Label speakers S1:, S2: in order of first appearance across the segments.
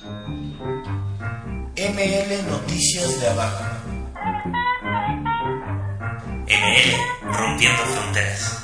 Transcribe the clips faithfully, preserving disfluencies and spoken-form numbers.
S1: M L Noticias de Abajo. M L Rompiendo Fronteras.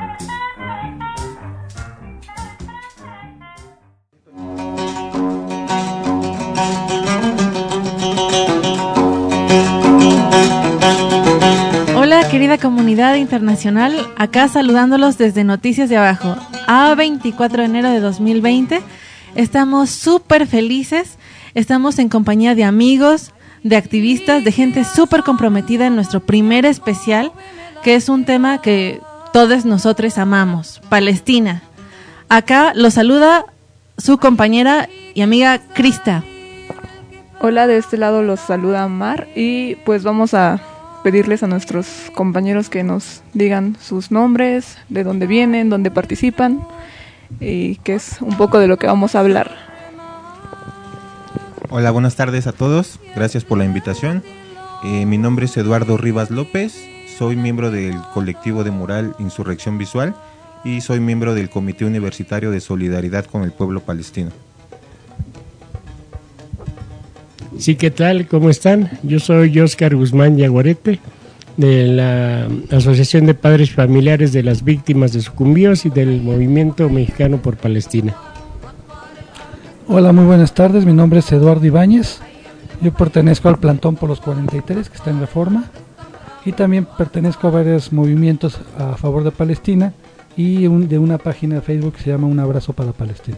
S2: Hola querida comunidad internacional, acá saludándolos desde Noticias de Abajo. A veinticuatro de enero de dos mil veinte, estamos súper felices, estamos en compañía de amigos, de activistas, de gente súper comprometida en nuestro primer especial, que es un tema que todos nosotros amamos, Palestina. Acá los saluda su compañera y amiga Krista.
S3: Hola, de este lado los saluda Mar y pues vamos a pedirles a nuestros compañeros que nos digan sus nombres, de dónde vienen, dónde participan y que es un poco de lo que vamos a hablar.
S4: Hola, buenas tardes a todos, gracias por la invitación. Eh, mi nombre es Eduardo Rivas López, soy miembro del colectivo de mural Insurrección Visual y soy miembro del Comité Universitario de Solidaridad con el Pueblo Palestino.
S5: Sí, ¿qué tal? ¿Cómo están? Yo soy Óscar Guzmán Yaguarete, de la Asociación de Padres Familiares de las Víctimas de Sucumbíos y del Movimiento Mexicano por Palestina.
S6: Hola, muy buenas tardes, mi nombre es Eduardo Ibáñez, yo pertenezco al Plantón por los cuarenta y tres, que está en Reforma, y también pertenezco a varios movimientos a favor de Palestina y un, de una página de Facebook que se llama Un Abrazo para Palestina.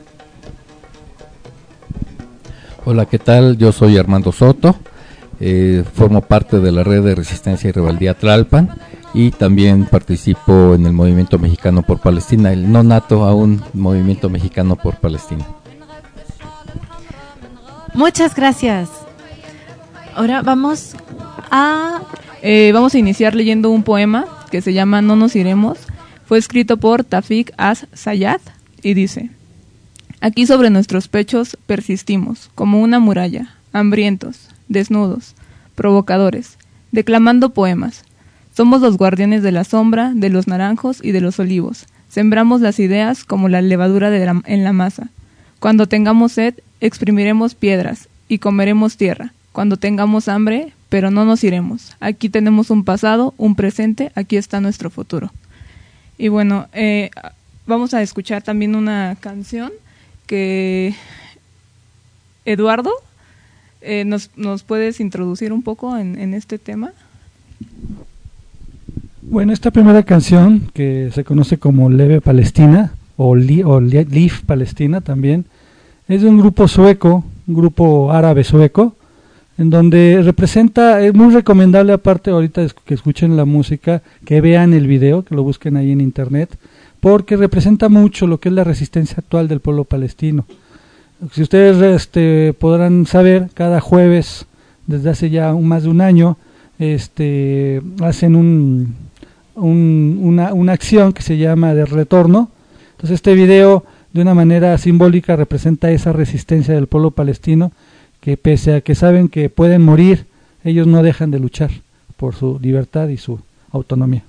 S7: Hola, ¿qué tal? Yo soy Armando Soto, eh, formo parte de la Red de Resistencia y Rebeldía Tlalpan y también participo en el Movimiento Mexicano por Palestina, el no nato aún Movimiento Mexicano por Palestina.
S2: Muchas gracias. Ahora vamos a...
S3: Eh, vamos a iniciar leyendo un poema que se llama No nos iremos. Fue escrito por Tafik Az-Sayad y dice: aquí sobre nuestros pechos persistimos, como una muralla, hambrientos, desnudos, provocadores, declamando poemas. Somos los guardianes de la sombra, de los naranjos y de los olivos. Sembramos las ideas como la levadura de la, en la masa. Cuando tengamos sed, exprimiremos piedras y comeremos tierra. Cuando tengamos hambre, pero no nos iremos. Aquí tenemos un pasado, un presente, aquí está nuestro futuro. Y bueno, eh, vamos a escuchar también una canción que Eduardo, eh, nos, ¿nos puedes introducir un poco en, en este tema?
S6: Bueno, esta primera canción, que se conoce como Leve Palestina, o, Li, o Liv Palestina también, es de un grupo sueco, un grupo árabe sueco, en donde representa, es muy recomendable aparte ahorita que escuchen la música, que vean el video, que lo busquen ahí en internet, porque representa mucho lo que es la resistencia actual del pueblo palestino. Si ustedes este, podrán saber, cada jueves, desde hace ya un, más de un año, este, hacen un, un, una, una acción que se llama de retorno. Entonces este video, de una manera simbólica, representa esa resistencia del pueblo palestino, que pese a que saben que pueden morir, ellos no dejan de luchar por su libertad y su autonomía.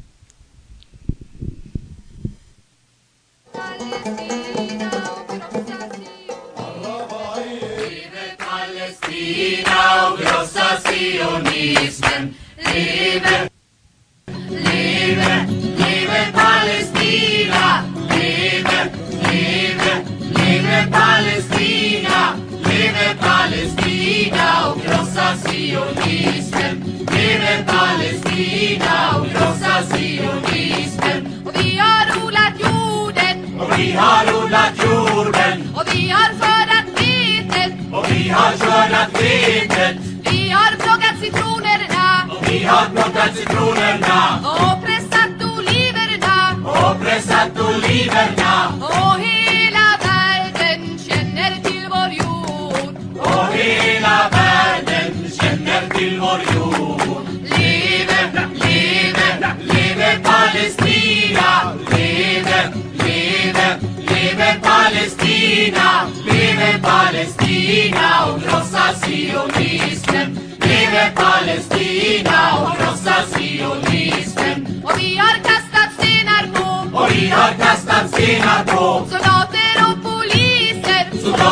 S8: Palästina, großer Zionismen, lebe, lebe, lebe Palästina, lebe, lebe, lebe Palästina, lebe Palästina, großer Zionismen, lebe Palästina, großer Zionismen.
S9: Och vi har odlat jorden,
S8: och vi har odlat jorden,
S9: och vi har skördat vetet,
S8: och vi har skördat vetet,
S9: vi har plockat citronerna,
S8: och vi har plockat citronerna,
S9: och pressat oliverna,
S8: och pressat oliverna,
S9: och hela världen känner till vår jord,
S8: och hela världen känner till vår jord. Leve, leve, leve Palestina, leve, leve, leve Palestina, leve Palestina och krossa sionismen, leve Palestina och krossa sionismen.
S9: och vi har kastat stenar på,
S8: Och vi har kastat stenar på
S9: soldater och poliser,
S8: soldater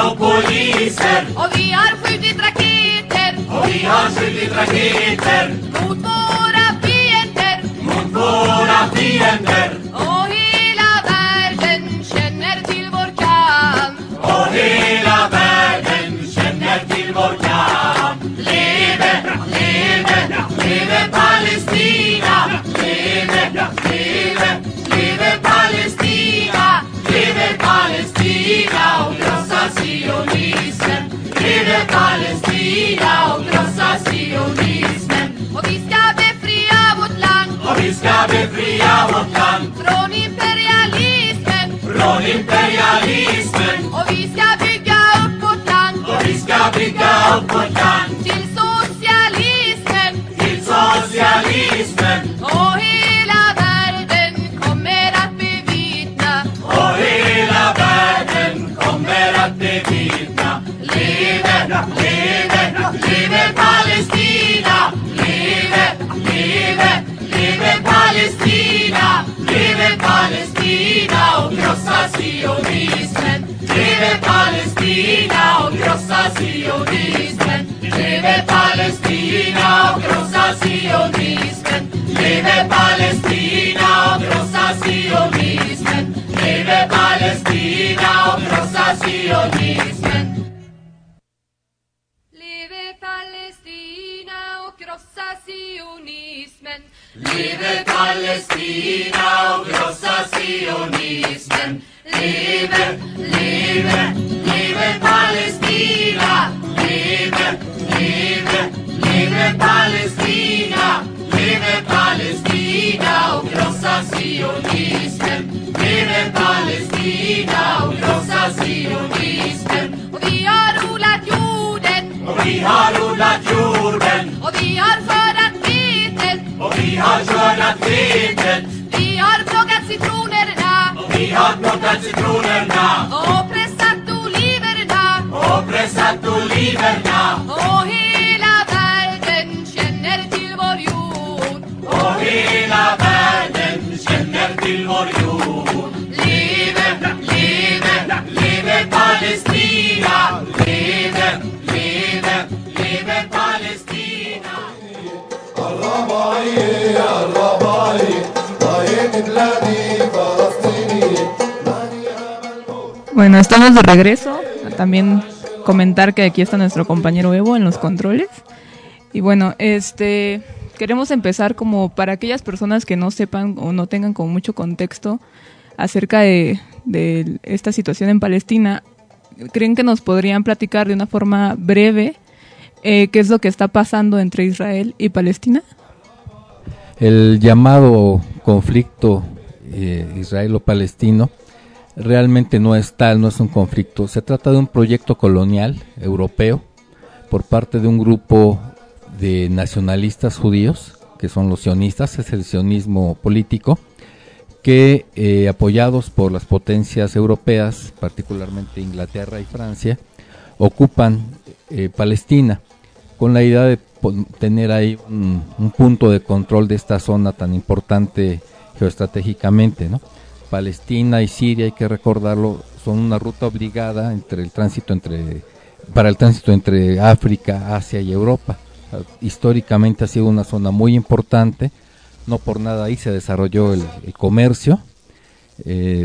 S8: och poliser.
S9: Och vi har skjutit raketer.
S8: Och vi har skjutit raketer.
S9: Mot våra fiender.
S8: Mot våra fiender.
S9: Och hela världen känner till vår kamp.
S8: Och hela världen känner till vår kamp. Leve, leve, leve Palestina. Leve, leve, leve Palestina. Leve Palestina och krossa sionismen. Leve Palestina och krossa sionismen.
S9: Och vi ska befria vårt land.
S8: Och vi ska befria vårt land.
S9: Från imperialismen.
S8: Från imperialismen.
S9: Och vi ska bygga upp vårt land.
S8: Och vi ska bygga upp vårt land.
S9: Till socialismen.
S8: Till socialismen.
S9: Och hela världen kommer att bevittna.
S8: Och hela världen kommer att bevittna. Leve, leve, leve Palestina. Leve, leve, leve Palestina. Leve Palestina och krossa sionismen. Leve Palestina och krossa sionismen. Leve Palestina och krossa sionismen. Leve Palestina och krossa sionismen. Leve Palestina och krossa sionismen.
S9: Leve Palestina och krossa sionismen.
S8: Leve Palestina och krossa sionismen. Leve, leve, leve Palestina. Leve, leve, leve Palestina. Leve Palestina och krossa sionismen. Leve Palestina och krossa sionismen.
S9: Och vi har odlat jorden.
S8: Och vi har odlat jorden.
S9: Och vi har skördat vetet.
S8: Och vi har skördat vetet.
S9: Vi har plockat citronerna.
S8: Och vi har plockat citronerna.
S9: Och pressat oliverna.
S8: Och pressat oliverna.
S9: Och hela världen känner till vår jord.
S8: Och hela världen känner till vår jord. Leve, leve, leve Palestina. Leve, leve, leve Palestina.
S3: Bueno, estamos de regreso. También comentar que aquí está nuestro compañero Evo en los controles. Y bueno, este queremos empezar como para aquellas personas que no sepan o no tengan como mucho contexto acerca de, de esta situación en Palestina. ¿Creen que nos podrían platicar de una forma breve eh, qué es lo que está pasando entre Israel y Palestina?
S7: El llamado conflicto eh, israelo-palestino realmente no es tal, no es un conflicto. Se trata de un proyecto colonial europeo por parte de un grupo de nacionalistas judíos, que son los sionistas, es el sionismo político, que eh, apoyados por las potencias europeas, particularmente Inglaterra y Francia, ocupan eh, Palestina con la idea de tener ahí un, un punto de control de esta zona tan importante geoestratégicamente, ¿no? Palestina y Siria, hay que recordarlo, son una ruta obligada entre el tránsito entre para el tránsito entre África, Asia y Europa. Históricamente ha sido una zona muy importante, no por nada ahí se desarrolló el, el comercio, eh,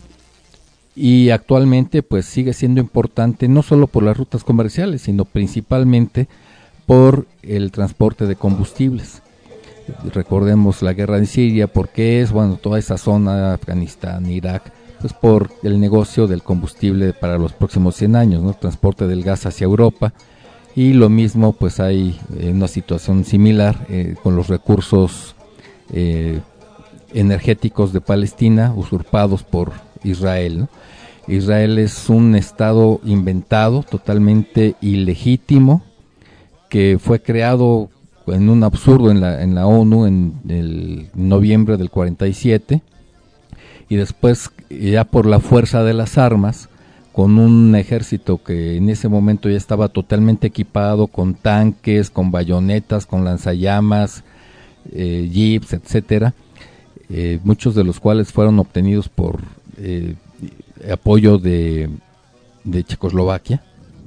S7: y actualmente pues sigue siendo importante no solo por las rutas comerciales, sino principalmente por el transporte de combustibles. Recordemos la guerra en Siria, ¿por qué es? Bueno, toda esa zona, Afganistán, Irak, pues por el negocio del combustible para los próximos cien años, ¿no? Transporte del gas hacia Europa, y lo mismo pues hay eh, una situación similar eh, con los recursos eh, energéticos de Palestina usurpados por Israel, ¿no? Israel es un estado inventado, totalmente ilegítimo, que fue creado en un absurdo en la, en la ONU en el noviembre del cuarenta y siete, y después ya por la fuerza de las armas, con un ejército que en ese momento ya estaba totalmente equipado con tanques, con bayonetas, con lanzallamas, eh, jeeps, etcétera, eh, muchos de los cuales fueron obtenidos por eh, apoyo de de Checoslovaquia,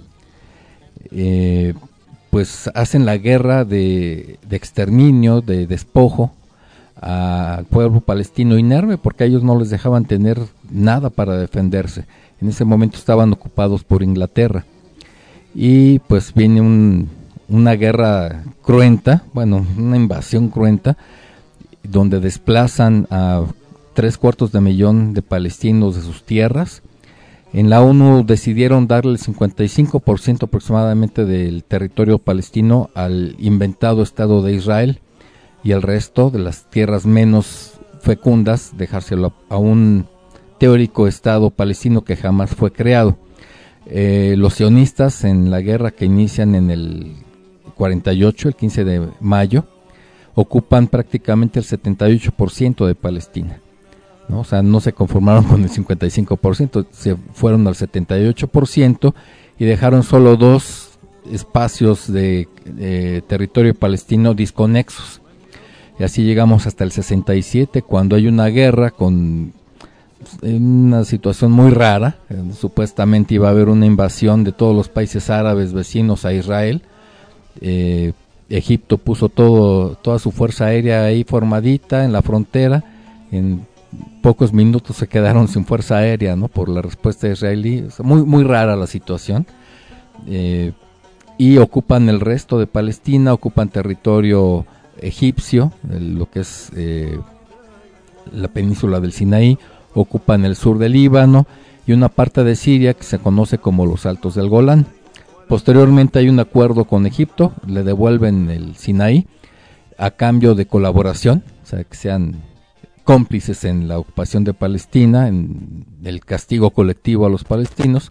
S7: eh, pues hacen la guerra de, de exterminio, de despojo al pueblo palestino inerme, porque a ellos no les dejaban tener nada para defenderse. En ese momento estaban ocupados por Inglaterra y pues viene un, una guerra cruenta, bueno, una invasión cruenta, donde desplazan a tres cuartos de millón de palestinos de sus tierras. En la ONU decidieron darle el cincuenta y cinco por ciento aproximadamente del territorio palestino al inventado Estado de Israel, y el resto de las tierras menos fecundas dejárselo a, a un teórico Estado palestino que jamás fue creado. Eh, los sionistas, en la guerra que inician en el cuarenta y ocho, el quince de mayo, ocupan prácticamente el setenta y ocho por ciento de Palestina, ¿no? O sea, no se conformaron con el cincuenta y cinco por ciento, se fueron al setenta y ocho por ciento y dejaron solo dos espacios de eh, territorio palestino disconexos. Y así llegamos hasta el sesenta y siete, cuando hay una guerra con una situación muy rara. Eh, supuestamente iba a haber una invasión de todos los países árabes vecinos a Israel. Eh, Egipto puso todo, toda su fuerza aérea ahí formadita en la frontera. En pocos minutos se quedaron sin fuerza aérea, ¿no?, por la respuesta israelí. O sea, muy, muy rara la situación. Eh, y ocupan el resto de Palestina, ocupan territorio egipcio, lo que es eh, la península del Sinaí, ocupan el sur del Líbano y una parte de Siria que se conoce como los Altos del Golán. Posteriormente hay un acuerdo con Egipto, le devuelven el Sinaí a cambio de colaboración, o sea, que sean cómplices en la ocupación de Palestina, en el castigo colectivo a los palestinos,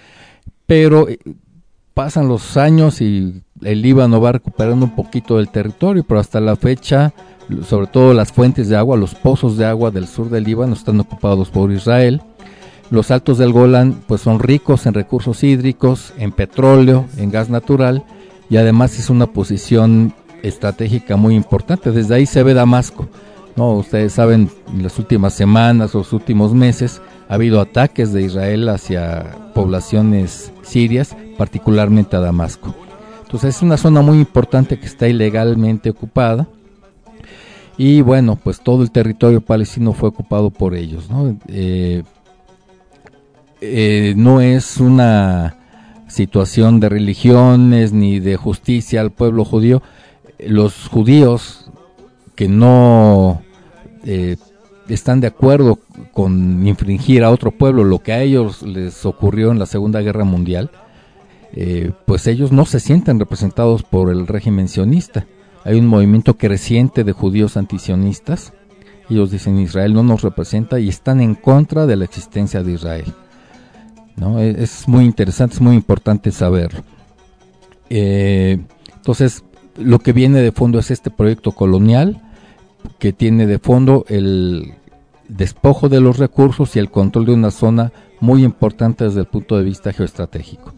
S7: pero eh, pasan los años y el Líbano va recuperando un poquito del territorio, pero hasta la fecha, sobre todo las fuentes de agua, los pozos de agua del sur del Líbano están ocupados por Israel. Los Altos del Golán pues son ricos en recursos hídricos, en petróleo, en gas natural, y además es una posición estratégica muy importante. Desde ahí se ve Damasco, ¿no? Ustedes saben, en las últimas semanas o los últimos meses ha habido ataques de Israel hacia poblaciones sirias, particularmente a Damasco. Entonces es una zona muy importante que está ilegalmente ocupada, y bueno, pues todo el territorio palestino fue ocupado por ellos, ¿no? Eh, eh, no es una situación de religiones ni de justicia al pueblo judío. Los judíos que no eh, están de acuerdo con infringir a otro pueblo lo que a ellos les ocurrió en la Segunda Guerra Mundial, eh, pues ellos no se sienten representados por el régimen sionista. Hay un movimiento creciente de judíos antisionistas. Ellos dicen Israel no nos representa y están en contra de la existencia de Israel, ¿no? Es, es muy interesante, es muy importante saberlo. Eh, entonces, lo que viene de fondo es este proyecto colonial, que tiene de fondo el despojo de los recursos y el control de una zona muy importante desde el punto de vista geoestratégico.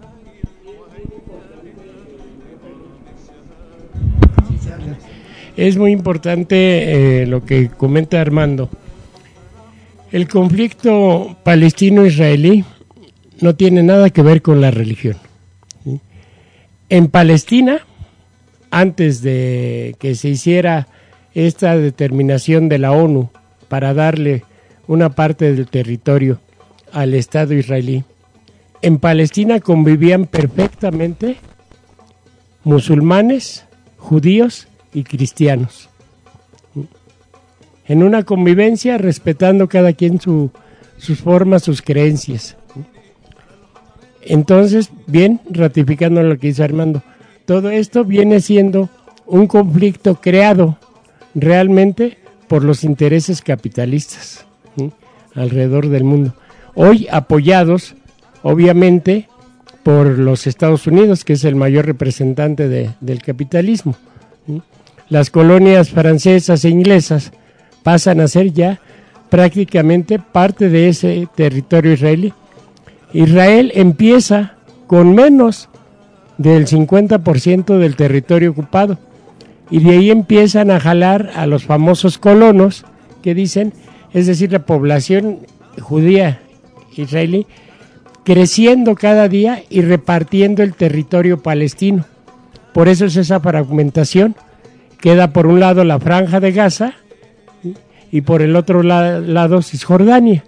S5: Es muy importante eh, lo que comenta Armando. El conflicto palestino-israelí no tiene nada que ver con la religión, ¿sí? En Palestina, antes de que se hiciera esta determinación de la ONU para darle una parte del territorio al Estado israelí, en Palestina convivían perfectamente musulmanes, judíos y cristianos, en una convivencia respetando cada quien su, sus formas, sus creencias. Entonces, bien, ratificando lo que dice Armando, todo esto viene siendo un conflicto creado realmente por los intereses capitalistas, ¿sí?, alrededor del mundo, hoy apoyados obviamente por los Estados Unidos, que es el mayor representante de, del capitalismo, ¿sí? Las colonias francesas e inglesas pasan a ser ya prácticamente parte de ese territorio israelí. Israel empieza con menos del cincuenta por ciento del territorio ocupado, y de ahí empiezan a jalar a los famosos colonos que dicen, es decir, la población judía israelí creciendo cada día y repartiendo el territorio palestino. Por eso es esa fragmentación. Queda por un lado la Franja de Gaza y por el otro la, lado Cisjordania.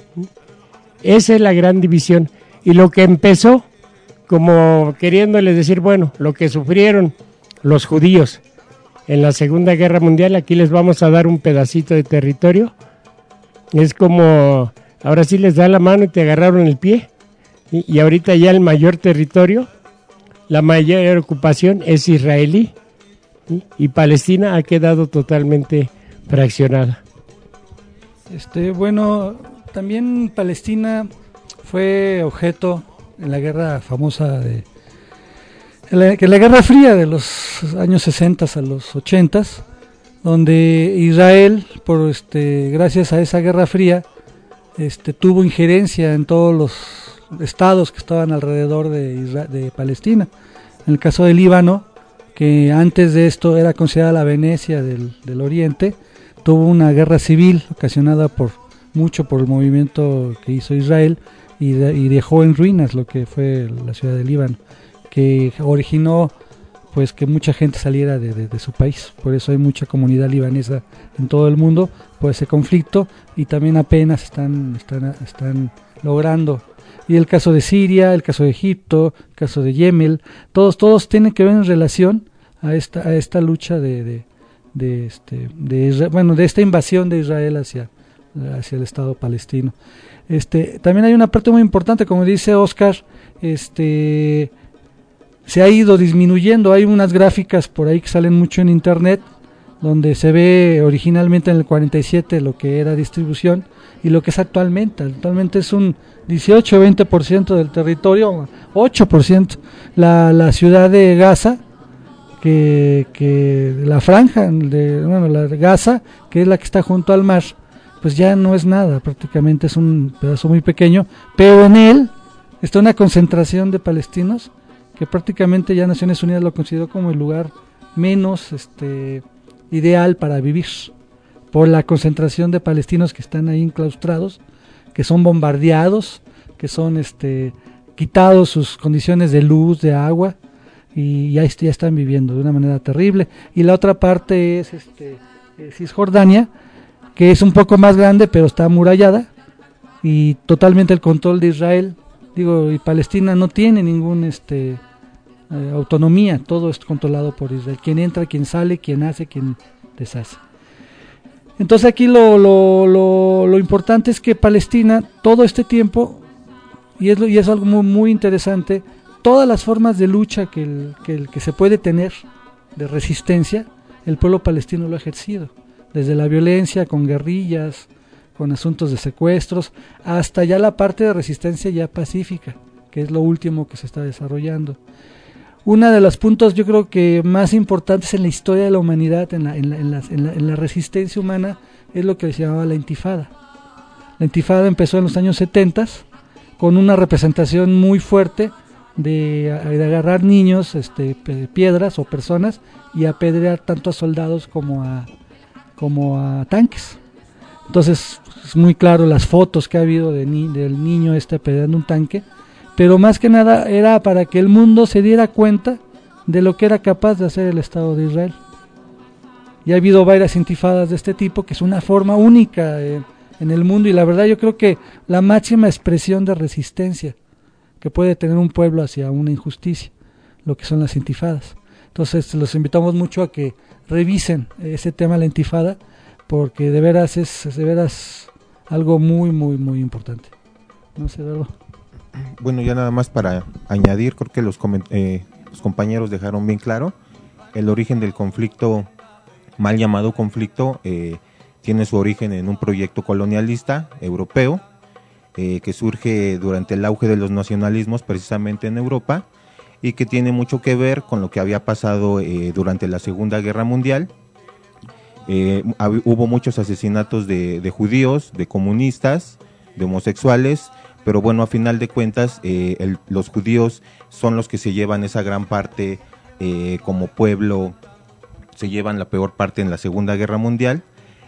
S5: Esa es la gran división. Y lo que empezó como queriéndoles decir, bueno, lo que sufrieron los judíos en la Segunda Guerra Mundial, aquí les vamos a dar un pedacito de territorio. Es como, ahora sí les da la mano y te agarraron el pie. Y, y ahorita ya el mayor territorio, la mayor ocupación es israelí. ¿Sí? Y Palestina ha quedado totalmente fraccionada.
S6: Este, bueno, también Palestina fue objeto en la guerra famosa de en la, en la Guerra Fría de los años sesenta a los ochenta, donde Israel, por este, gracias a esa Guerra Fría, este, tuvo injerencia en todos los estados que estaban alrededor de, Isra- de Palestina. En el caso de Líbano, que antes de esto era considerada la Venecia del, del Oriente, tuvo una guerra civil ocasionada por mucho por el movimiento que hizo Israel y, de, y dejó en ruinas lo que fue la ciudad de Líbano, que originó pues que mucha gente saliera de, de, de su país. Por eso hay mucha comunidad libanesa en todo el mundo por ese conflicto, y también apenas están, están, están logrando. Y el caso de Siria, el caso de Egipto, el caso de Yemen, todos todos tienen que ver en relación a esta a esta lucha de de, de este de Israel, bueno, de esta invasión de Israel hacia hacia el Estado palestino. Este también hay una parte muy importante, como dice Oscar, este se ha ido disminuyendo. Hay unas gráficas por ahí que salen mucho en internet donde se ve originalmente en el cuarenta y siete lo que era distribución y lo que es actualmente. Actualmente es un dieciocho a veinte por ciento del territorio, ocho por ciento. La, la ciudad de Gaza, que, que la franja de bueno, la de Gaza, que es la que está junto al mar, pues ya no es nada, prácticamente es un pedazo muy pequeño, pero en él está una concentración de palestinos que prácticamente ya Naciones Unidas lo consideró como el lugar menos este ideal para vivir, por la concentración de palestinos que están ahí enclaustrados, que son bombardeados, que son este quitados sus condiciones de luz, de agua, y ya, ya están viviendo de una manera terrible. Y la otra parte es este es Cisjordania, que es un poco más grande, pero está amurallada, y totalmente el control de Israel. Digo, y Palestina no tiene ningún este eh, autonomía, todo es controlado por Israel. Quien entra, quien sale, quien hace, quien deshace. Entonces aquí lo, lo, lo, lo importante es que Palestina, todo este tiempo, y es, lo, y es algo muy, muy interesante, todas las formas de lucha que, el, que, el, que se puede tener, de resistencia, el pueblo palestino lo ha ejercido. Desde la violencia, con guerrillas, con asuntos de secuestros, hasta ya la parte de resistencia ya pacífica, que es lo último que se está desarrollando. Uno de los puntos yo creo que más importantes en la historia de la humanidad, en la, en la, en la, en la, en la resistencia humana, es lo que se llamaba la intifada. La intifada empezó en los años setenta con una representación muy fuerte de, de agarrar niños, este, piedras o personas, y apedrear tanto a soldados como a, como a tanques. Entonces es muy claro las fotos que ha habido de ni, del niño este apedreando un tanque, pero más que nada era para que el mundo se diera cuenta de lo que era capaz de hacer el Estado de Israel. Y ha habido varias intifadas de este tipo, que es una forma única en, en el mundo, y la verdad yo creo que la máxima expresión de resistencia que puede tener un pueblo hacia una injusticia, lo que son las intifadas. Entonces los invitamos mucho a que revisen ese tema de la intifada, porque de veras es, es de veras algo muy, muy, muy importante. No sé, Eduardo.
S4: Bueno, ya nada más para añadir, creo que los, eh, los compañeros dejaron bien claro, el origen del conflicto, mal llamado conflicto, eh, tiene su origen en un proyecto colonialista europeo, eh, que surge durante el auge de los nacionalismos precisamente en Europa, y que tiene mucho que ver con lo que había pasado eh, durante la Segunda Guerra Mundial. Eh, hab, hubo muchos asesinatos de, de judíos, de comunistas, de homosexuales, pero bueno, a final de cuentas eh, el, los judíos son los que se llevan esa gran parte, eh, como pueblo, se llevan la peor parte en la Segunda Guerra Mundial,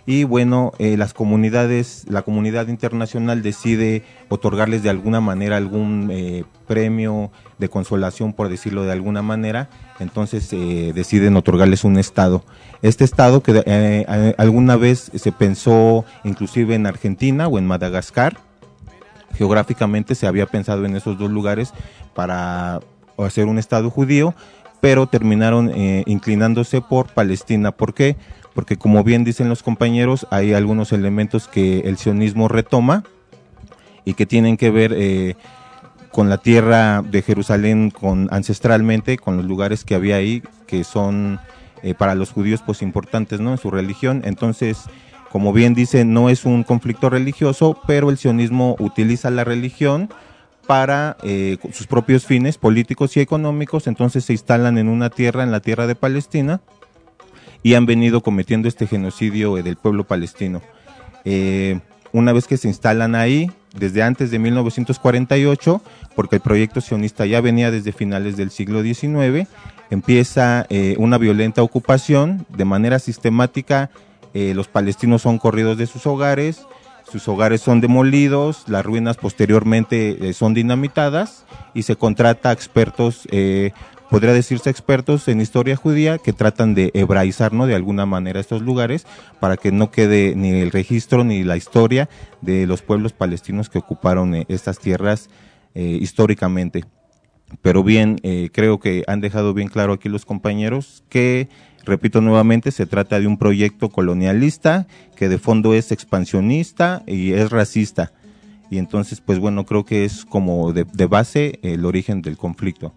S4: y bueno, eh, las comunidades, la comunidad internacional decide otorgarles de alguna manera algún eh, premio de consolación, por decirlo de alguna manera. Entonces eh, deciden otorgarles un estado. Este estado que eh, eh, alguna vez se pensó inclusive en Argentina o en Madagascar. Geográficamente se había pensado en esos dos lugares para hacer un estado judío, pero terminaron eh, inclinándose por Palestina. ¿Por qué? Porque como bien dicen los compañeros, hay algunos elementos que el sionismo retoma y que tienen que ver eh, con la tierra de Jerusalén, con ancestralmente, con los lugares que había ahí, que son eh, para los judíos pues importantes, ¿no?, en su religión. Entonces, como bien dice, no es un conflicto religioso, pero el sionismo utiliza la religión para eh, sus propios fines políticos y económicos. Entonces se instalan en una tierra, en la tierra de Palestina, y han venido cometiendo este genocidio eh, del pueblo palestino. Eh, una vez que se instalan ahí, desde antes de mil novecientos cuarenta y ocho, porque el proyecto sionista ya venía desde finales del siglo diecinueve, empieza eh, una violenta ocupación. De manera sistemática, eh, los palestinos son corridos de sus hogares, sus hogares son demolidos, las ruinas posteriormente eh, son dinamitadas, y se contrata a expertos, eh, podría decirse expertos en historia judía, que tratan de hebraizar, ¿no?, de alguna manera estos lugares, para que no quede ni el registro ni la historia de los pueblos palestinos que ocuparon eh, estas tierras eh, históricamente. Pero bien, eh, creo que han dejado bien claro aquí los compañeros que, repito nuevamente, se trata de un proyecto colonialista que de fondo es expansionista y es racista. Y entonces, pues bueno, creo que es como de, de base el origen del conflicto.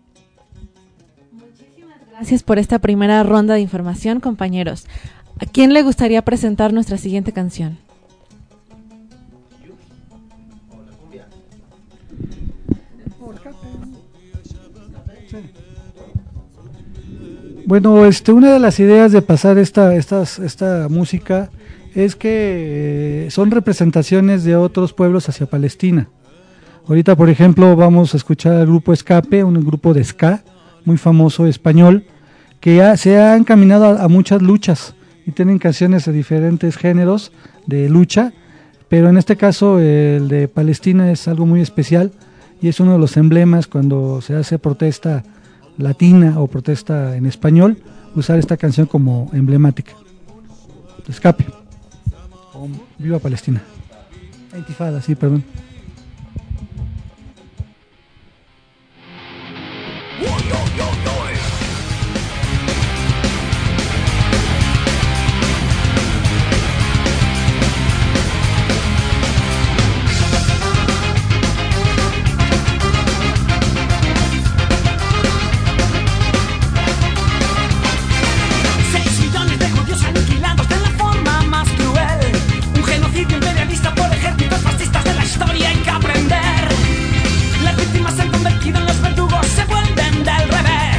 S2: Gracias por esta primera ronda de información, compañeros. ¿A quién le gustaría presentar nuestra siguiente canción?
S6: Bueno, este, una de las ideas de pasar esta, estas, esta música es que eh, son representaciones de otros pueblos hacia Palestina. Ahorita, por ejemplo, vamos a escuchar al grupo Escape, un grupo de ska muy famoso español, que ha, se ha encaminado a, a muchas luchas y tienen canciones de diferentes géneros de lucha, pero en este caso el de Palestina es algo muy especial y es uno de los emblemas cuando se hace protesta latina o protesta en español, usar esta canción como emblemática. Escape. O Viva Palestina. Intifada, sí, perdón.
S8: Las víctimas se han convertido en los verdugos, se vuelven del revés.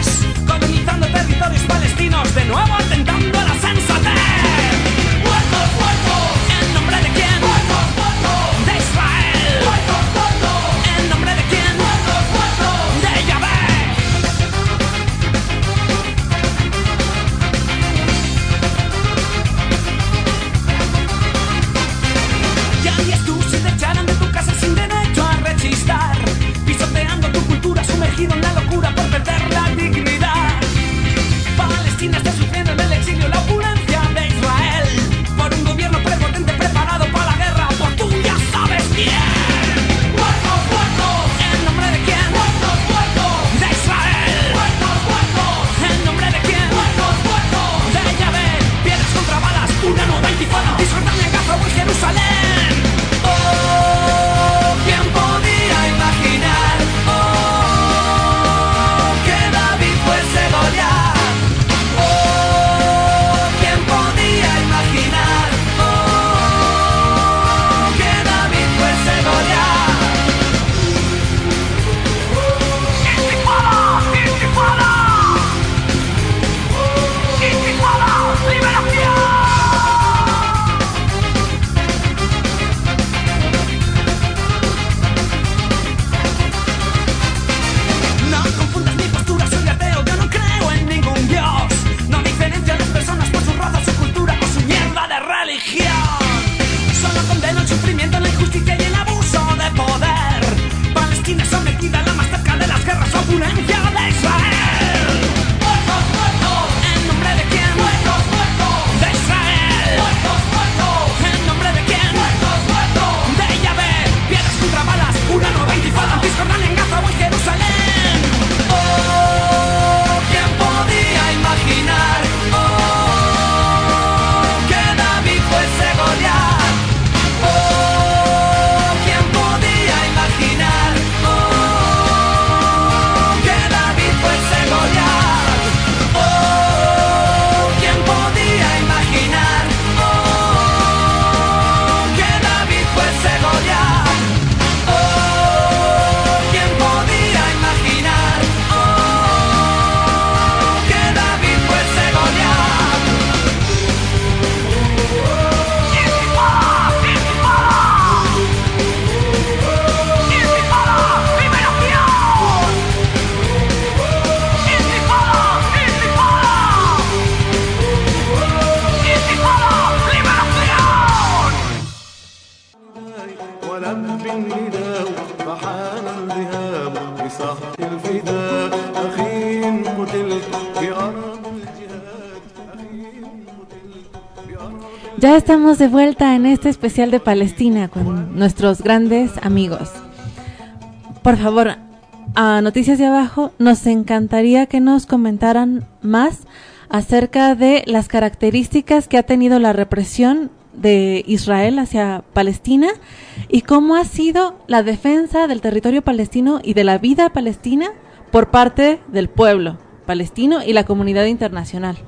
S2: Ya estamos de vuelta en este especial de Palestina con nuestros grandes amigos. Por favor, a Noticias de Abajo, nos encantaría que nos comentaran más acerca de las características que ha tenido la represión de Israel hacia Palestina y cómo ha sido la defensa del territorio palestino y de la vida palestina por parte del pueblo palestino y la comunidad internacional.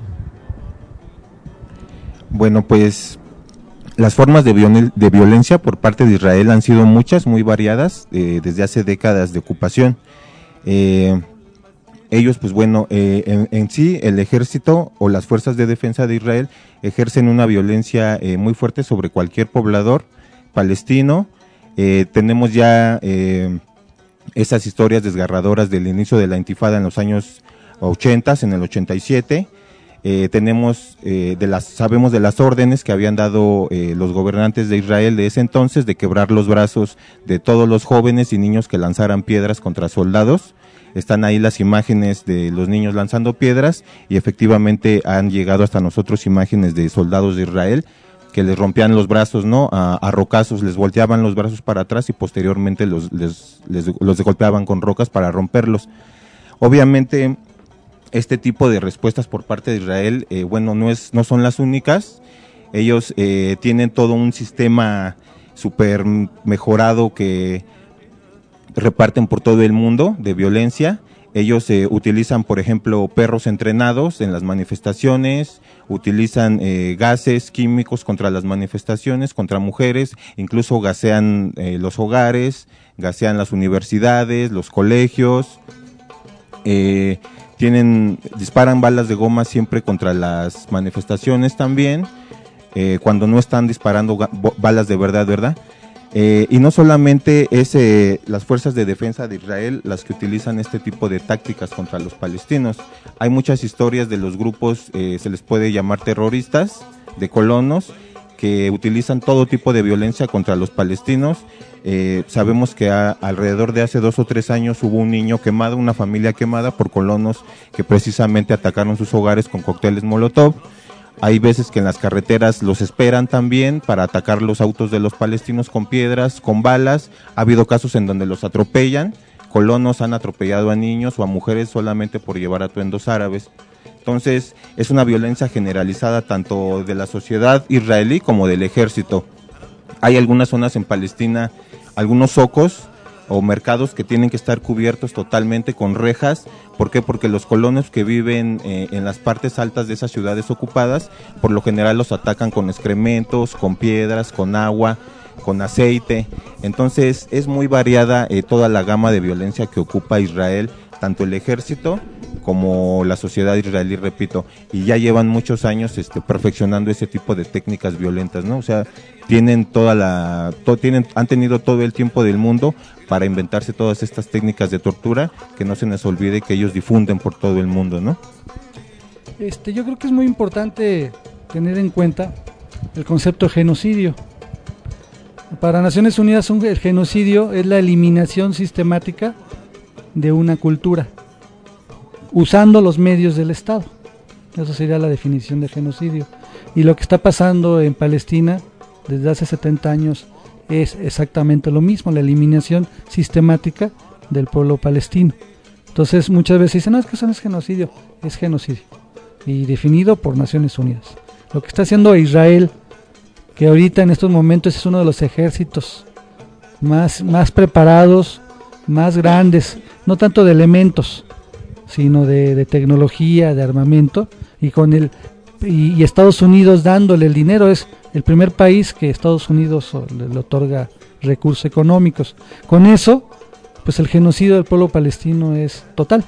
S4: Bueno, pues las formas de, viol- de violencia por parte de Israel han sido muchas, muy variadas, eh, desde hace décadas de ocupación. Eh, ellos, pues bueno, eh, en, en sí, el ejército o las fuerzas de defensa de Israel ejercen una violencia eh, muy fuerte sobre cualquier poblador palestino. Eh, tenemos ya eh, esas historias desgarradoras del inicio de la intifada en los años ochenta, en el ochenta y siete. Eh, tenemos eh, de las sabemos de las órdenes que habían dado eh, los gobernantes de Israel de ese entonces de quebrar los brazos de todos los jóvenes y niños que lanzaran piedras contra soldados. Están ahí las imágenes de los niños lanzando piedras y efectivamente han llegado hasta nosotros imágenes de soldados de Israel que les rompían los brazos, ¿no? A, a rocazos, les volteaban los brazos para atrás y posteriormente los les, les, los golpeaban con rocas para romperlos. Obviamente este tipo de respuestas por parte de Israel, eh, bueno, no es, no son las únicas. Ellos eh, tienen todo un sistema súper mejorado que reparten por todo el mundo de violencia. Ellos eh, utilizan, por ejemplo, perros entrenados en las manifestaciones, utilizan eh, gases químicos contra las manifestaciones, contra mujeres, incluso gasean eh, los hogares, gasean las universidades, los colegios. Eh, Tienen, disparan balas de goma siempre contra las manifestaciones también, eh, cuando no están disparando ga- balas de verdad, ¿verdad? Eh, y no solamente es eh, las fuerzas de defensa de Israel las que utilizan este tipo de tácticas contra los palestinos. Hay muchas historias de los grupos, eh, se les puede llamar terroristas, de colonos, que utilizan todo tipo de violencia contra los palestinos. Eh, sabemos que a, alrededor de hace dos o tres años hubo un niño quemado, una familia quemada por colonos que precisamente atacaron sus hogares con cócteles Molotov. Hay veces que en las carreteras los esperan también para atacar los autos de los palestinos con piedras, con balas. Ha habido casos en donde los atropellan. Colonos han atropellado a niños o a mujeres solamente por llevar atuendos árabes. Entonces es una violencia generalizada tanto de la sociedad israelí como del ejército. Hay algunas zonas en Palestina, algunos zocos o mercados que tienen que estar cubiertos totalmente con rejas. ¿Por qué? Porque los colonos que viven eh, en las partes altas de esas ciudades ocupadas, por lo general los atacan con excrementos, con piedras, con agua, con aceite. Entonces es muy variada eh, toda la gama de violencia que ocupa Israel, tanto el ejército como la sociedad israelí, repito, y ya llevan muchos años este, perfeccionando ese tipo de técnicas violentas, ¿no? O sea, tienen toda la, to, tienen, han tenido todo el tiempo del mundo para inventarse todas estas técnicas de tortura, que no se les olvide que ellos difunden por todo el mundo, ¿no?
S6: Este, yo creo que es muy importante tener en cuenta el concepto de genocidio. Para Naciones Unidas, un, el genocidio es la eliminación sistemática de una cultura, usando los medios del Estado. Esa sería la definición de genocidio. Y lo que está pasando en Palestina desde hace setenta años es exactamente lo mismo, la eliminación sistemática del pueblo palestino. Entonces muchas veces dicen, no, es que eso no es genocidio, es genocidio. Y definido por Naciones Unidas. Lo que está haciendo Israel, que ahorita en estos momentos es uno de los ejércitos más, más preparados, más grandes, no tanto de elementos, sino de, de tecnología, de armamento, y con el y, y Estados Unidos dándole el dinero. Es el primer país que Estados Unidos le, le otorga recursos económicos. Con eso, pues el genocidio del pueblo palestino es total.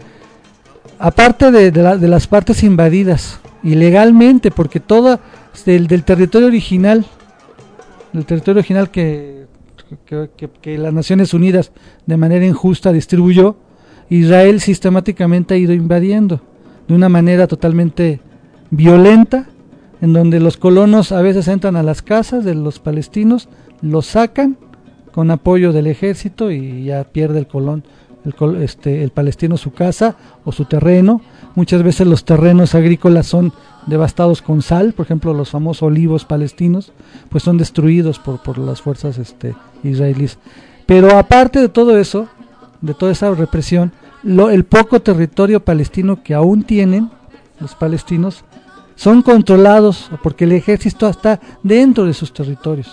S6: Aparte de, de, la, de las partes invadidas ilegalmente, porque toda del, del territorio original, del territorio original que, que, que, que las Naciones Unidas de manera injusta distribuyó, Israel sistemáticamente ha ido invadiendo de una manera totalmente violenta, en donde los colonos a veces entran a las casas de los palestinos, los sacan con apoyo del ejército y ya pierde el colón, el, este, el palestino su casa o su terreno. Muchas veces los terrenos agrícolas son devastados con sal, por ejemplo los famosos olivos palestinos, pues son destruidos por, por las fuerzas este, israelíes. Pero aparte de todo eso, de toda esa represión, lo, el poco territorio palestino que aún tienen los palestinos son controlados porque el ejército está dentro de sus territorios.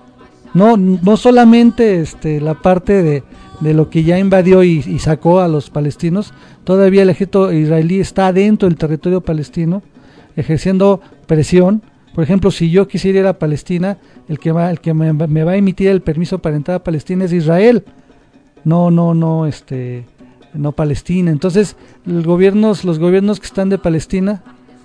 S6: No, no solamente este, la parte de, de lo que ya invadió y, y sacó a los palestinos, todavía el ejército israelí está dentro del territorio palestino, ejerciendo presión. Por ejemplo, si yo quisiera ir a Palestina, el que va, el que me, me va a emitir el permiso para entrar a Palestina es Israel, no, no, no, este, no Palestina. Entonces, los gobiernos, los gobiernos que están de Palestina,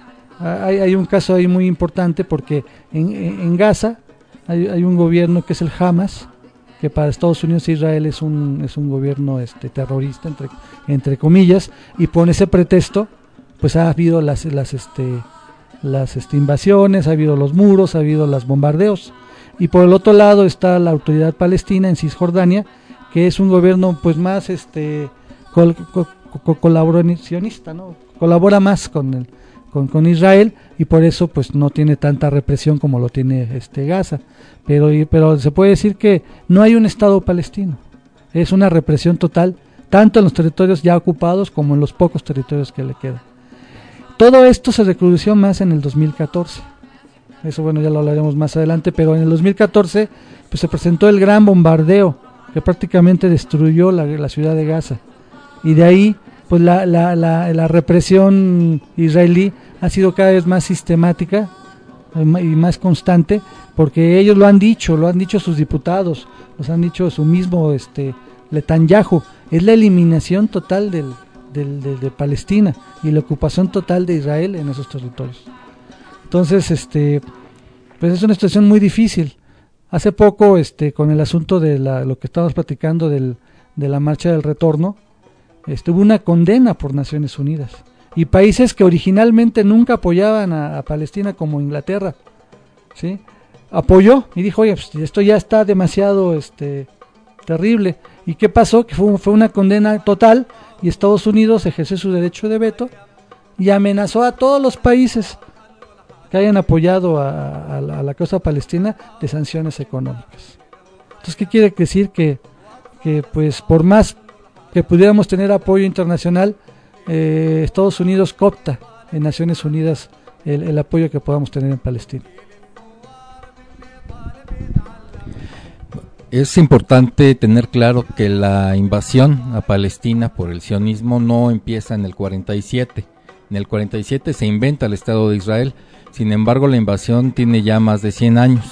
S6: hay, hay un caso ahí muy importante porque en, en Gaza hay, hay un gobierno que es el Hamas, que para Estados Unidos e Israel es un es un gobierno este terrorista entre entre comillas, y por ese pretexto pues ha habido las las este las este, invasiones, ha habido los muros, ha habido los bombardeos, y por el otro lado está la autoridad palestina en Cisjordania, que es un gobierno pues más este col, col, col, colaboracionista, ¿no? Colabora más con el Con, con Israel, y por eso pues no tiene tanta represión como lo tiene este Gaza, pero, pero se puede decir que no hay un estado palestino, es una represión total, tanto en los territorios ya ocupados como en los pocos territorios que le quedan. Todo esto se recrudeció más en el dos mil catorce, eso bueno ya lo hablaremos más adelante, pero en el dos mil catorce pues se presentó el gran bombardeo que prácticamente destruyó la, la ciudad de Gaza, y de ahí pues la, la, la, la represión israelí ha sido cada vez más sistemática y más constante, porque ellos lo han dicho, lo han dicho sus diputados, los han dicho su mismo este Netanyahu, es la eliminación total del, del, de, de Palestina y la ocupación total de Israel en esos territorios. Entonces, este, pues es una situación muy difícil. Hace poco, este, con el asunto de la, lo que estábamos platicando del, de la marcha del retorno, Este, hubo una condena por Naciones Unidas, y países que originalmente nunca apoyaban a, a Palestina, como Inglaterra, ¿sí? Apoyó y dijo, oye, pues esto ya está demasiado este, terrible. ¿Y qué pasó? Que fue, fue una condena total, y Estados Unidos ejerció su derecho de veto y amenazó a todos los países que hayan apoyado a, a, la, a la causa palestina de sanciones económicas. Entonces, ¿qué quiere decir? Que, que pues por más que pudiéramos tener apoyo internacional, eh, Estados Unidos coopta en Naciones Unidas el, el apoyo que podamos tener en Palestina.
S7: Es importante tener claro que la invasión a Palestina por el sionismo no empieza en el cuarenta y siete. En el cuarenta y siete se inventa el Estado de Israel, sin embargo la invasión tiene ya más de cien años.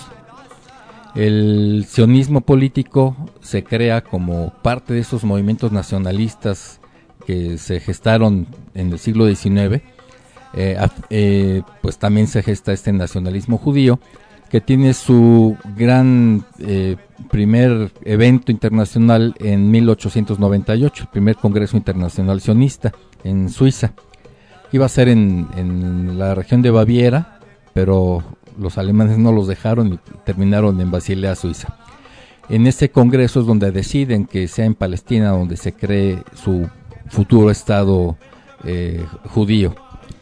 S7: El sionismo político se crea como parte de esos movimientos nacionalistas que se gestaron en el siglo diecinueve, eh, eh, pues también se gesta este nacionalismo judío, que tiene su gran eh, primer evento internacional en mil ochocientos noventa y ocho, el primer Congreso Internacional Sionista en Suiza. Iba a ser en, en la región de Baviera, pero los alemanes no los dejaron y terminaron en Basilea, Suiza. En este congreso es donde deciden que sea en Palestina donde se cree su futuro estado eh, judío.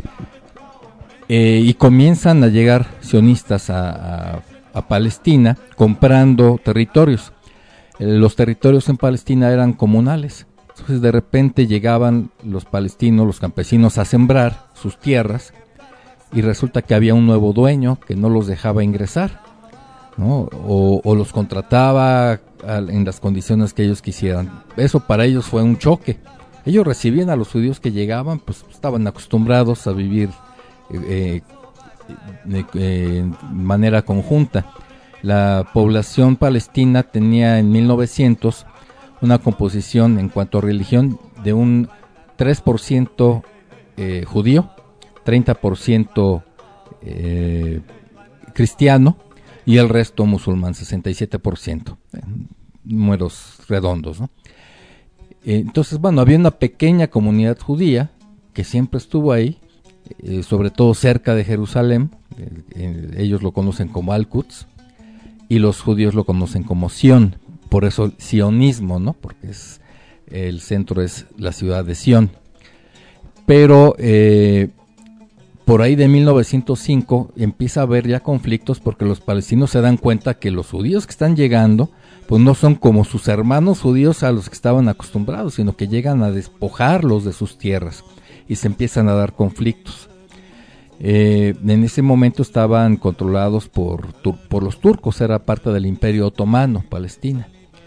S7: Eh, y comienzan a llegar sionistas a, a, a Palestina comprando territorios. Eh, los territorios en Palestina eran comunales. Entonces de repente llegaban los palestinos, los campesinos a sembrar sus tierras, y resulta que había un nuevo dueño que no los dejaba ingresar, ¿no? O, o los contrataba al, en las condiciones que ellos quisieran. Eso para ellos fue un choque. Ellos recibían a los judíos que llegaban, pues estaban acostumbrados a vivir eh, de eh, manera conjunta. La población palestina tenía en mil novecientos una composición en cuanto a religión de un tres por ciento eh, judío, treinta por ciento eh, cristiano y el resto musulmán, sesenta y siete por ciento, eh, números redondos, ¿no? Eh, entonces, bueno, había una pequeña comunidad judía que siempre estuvo ahí, eh, sobre todo cerca de Jerusalén, eh, eh, ellos lo conocen como Al-Quds, y los judíos lo conocen como Sion, por eso el sionismo, ¿no? Porque es, el centro es la ciudad de Sion. Pero eh, por ahí de mil novecientos cinco empieza a haber ya conflictos porque los palestinos se dan cuenta que los judíos que están llegando pues no son como sus hermanos judíos a los que estaban acostumbrados, sino que llegan a despojarlos de sus tierras y se empiezan a dar conflictos. Eh, en ese momento estaban controlados por, por los turcos, era parte del Imperio Otomano, Palestina.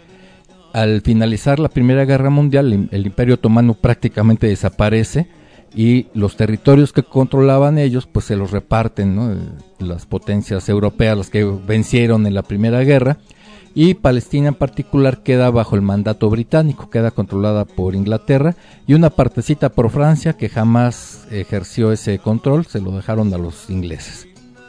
S7: Al finalizar la Primera Guerra Mundial, el, el Imperio Otomano prácticamente desaparece y los territorios que controlaban ellos pues se los reparten, ¿no? Las potencias europeas, las que vencieron en la Primera Guerra, y Palestina en particular queda bajo el mandato británico, queda controlada por Inglaterra y una partecita por Francia que jamás ejerció ese control, se lo dejaron a los ingleses.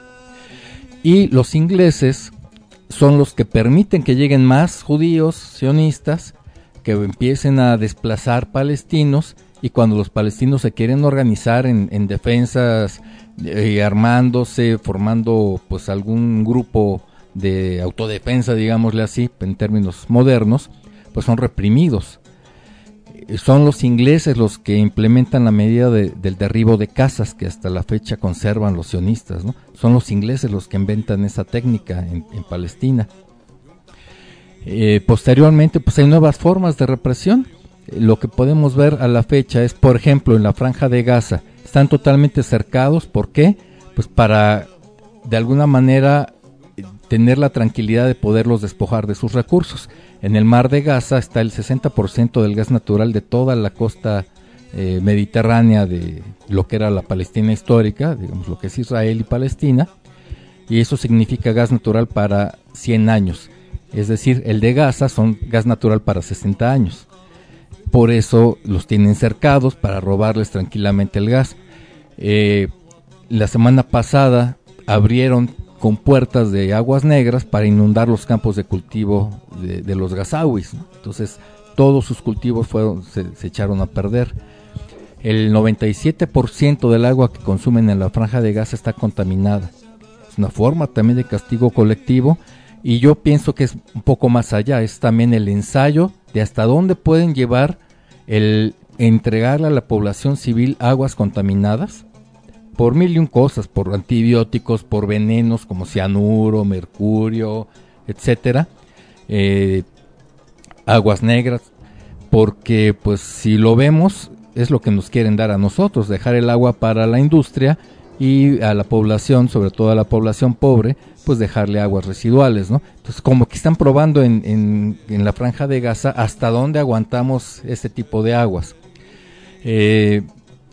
S7: Y los ingleses son los que permiten que lleguen más judíos sionistas, que empiecen a desplazar palestinos, y cuando los palestinos se quieren organizar en, en defensas, eh, armándose, formando pues algún grupo de autodefensa, digámosle así, en términos modernos, pues son reprimidos. Son los ingleses los que implementan la medida de, del derribo de casas que hasta la fecha conservan los sionistas, ¿no? Son los ingleses los que inventan esa técnica en, en Palestina. Eh, posteriormente, pues hay nuevas formas de represión. Eh, lo que podemos ver a la fecha es, por ejemplo, en la Franja de Gaza, están totalmente cercados. ¿Por qué? Pues para, de alguna manera, tener la tranquilidad de poderlos despojar de sus recursos. En el Mar de Gaza está el sesenta por ciento del gas natural de toda la costa eh, mediterránea de lo que era la Palestina histórica, digamos lo que es Israel y Palestina, y eso significa gas natural para cien años. Es decir, el de Gaza son gas natural para sesenta años. Por eso los tienen cercados para robarles tranquilamente el gas. Eh, la semana pasada abrieron con puertas de aguas negras para inundar los campos de cultivo de, de los gazawis, ¿no? Entonces todos sus cultivos fueron, se, se echaron a perder. El noventa y siete por ciento del agua que consumen en la Franja de Gaza está contaminada. Es una forma también de castigo colectivo, y yo pienso que es un poco más allá, es también el ensayo de hasta dónde pueden llevar el entregarle a la población civil aguas contaminadas por mil y un cosas, por antibióticos, por venenos como cianuro, mercurio, etcétera, eh, aguas negras, porque pues si lo vemos es lo que nos quieren dar a nosotros, dejar el agua para la industria y a la población, sobre todo a la población pobre, pues dejarle aguas residuales, ¿no? Entonces como que están probando en, en, en la Franja de Gaza hasta dónde aguantamos este tipo de aguas. Eh,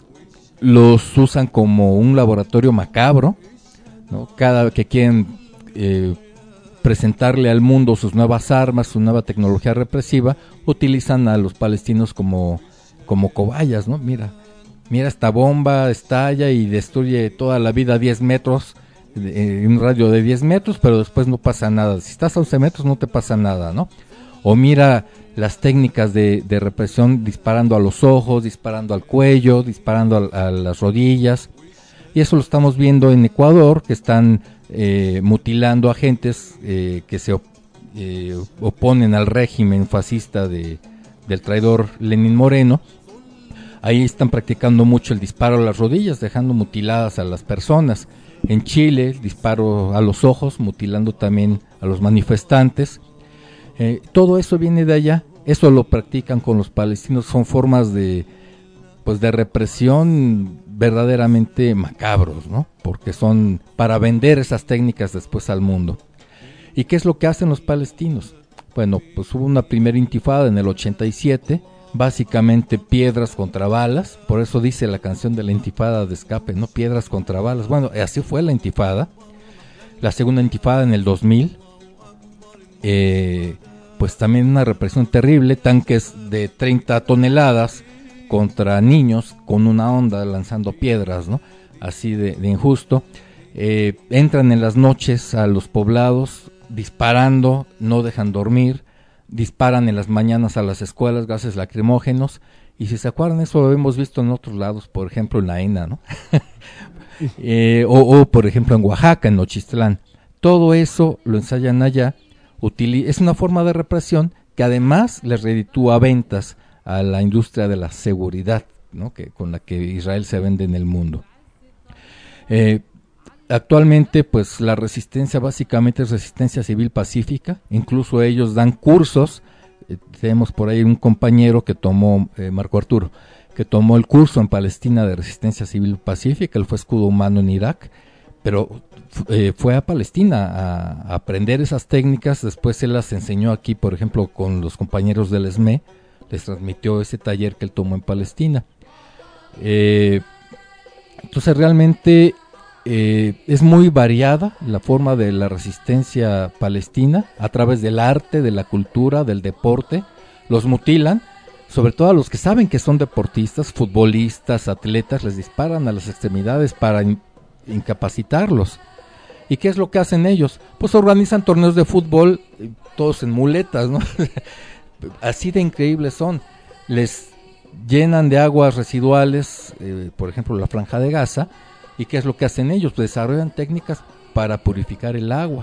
S7: los usan como un laboratorio macabro, ¿no? Cada que quieren eh, presentarle al mundo sus nuevas armas, su nueva tecnología represiva, utilizan a los palestinos como, como cobayas, ¿no? Mira, mira esta bomba, estalla y destruye toda la vida a diez metros, en un radio de diez metros, pero después no pasa nada. Si estás a once metros no te pasa nada, ¿no? O mira las técnicas de, de represión disparando a los ojos, disparando al cuello, disparando a, a las rodillas. Y eso lo estamos viendo en Ecuador, que están eh, mutilando agentes eh, que se op eh, oponen al régimen fascista de, del traidor Lenín Moreno. Ahí están practicando mucho el disparo a las rodillas, dejando mutiladas a las personas. En Chile, el disparo a los ojos, mutilando también a los manifestantes. Eh, todo eso viene de allá, eso lo practican con los palestinos, son formas de, pues de represión verdaderamente macabros, ¿no? Porque son para vender esas técnicas después al mundo. ¿Y qué es lo que hacen los palestinos? Bueno, pues hubo una primera intifada en el ochenta y siete, básicamente piedras contra balas, por eso dice la canción de la intifada de escape, ¿no? Piedras contra balas. Bueno, así fue la intifada. La segunda intifada en el dos mil, eh, pues también una represión terrible, tanques de treinta toneladas contra niños con una onda lanzando piedras, ¿no? Así de, de injusto. Eh, entran en las noches a los poblados disparando, no dejan dormir, disparan en las mañanas a las escuelas, gases lacrimógenos, y si se acuerdan eso lo hemos visto en otros lados, por ejemplo en la E N A, ¿no? eh, o, o por ejemplo en Oaxaca, en Nochistlán. Todo eso lo ensayan allá. Es una forma de represión que además les reditúa ventas a la industria de la seguridad, ¿no? Que, con la que Israel se vende en el mundo. Eh, actualmente, pues la resistencia básicamente es resistencia civil pacífica, incluso ellos dan cursos. Eh, tenemos por ahí un compañero que tomó, eh, Marco Arturo, que tomó el curso en Palestina de resistencia civil pacífica, él fue escudo humano en Irak, pero eh, fue a Palestina a, a aprender esas técnicas. Después él las enseñó aquí, por ejemplo, con los compañeros del E S M E, les transmitió ese taller que él tomó en Palestina. Eh, entonces realmente eh, es muy variada la forma de la resistencia palestina a través del arte, de la cultura, del deporte. Los mutilan, sobre todo a los que saben que son deportistas, futbolistas, atletas, les disparan a las extremidades para in- incapacitarlos. ¿Y qué es lo que hacen ellos? Pues organizan torneos de fútbol, todos en muletas, ¿no? Así de increíbles son. Les llenan de aguas residuales, eh, por ejemplo, la Franja de Gaza. ¿Y qué es lo que hacen ellos? Pues desarrollan técnicas para purificar el agua.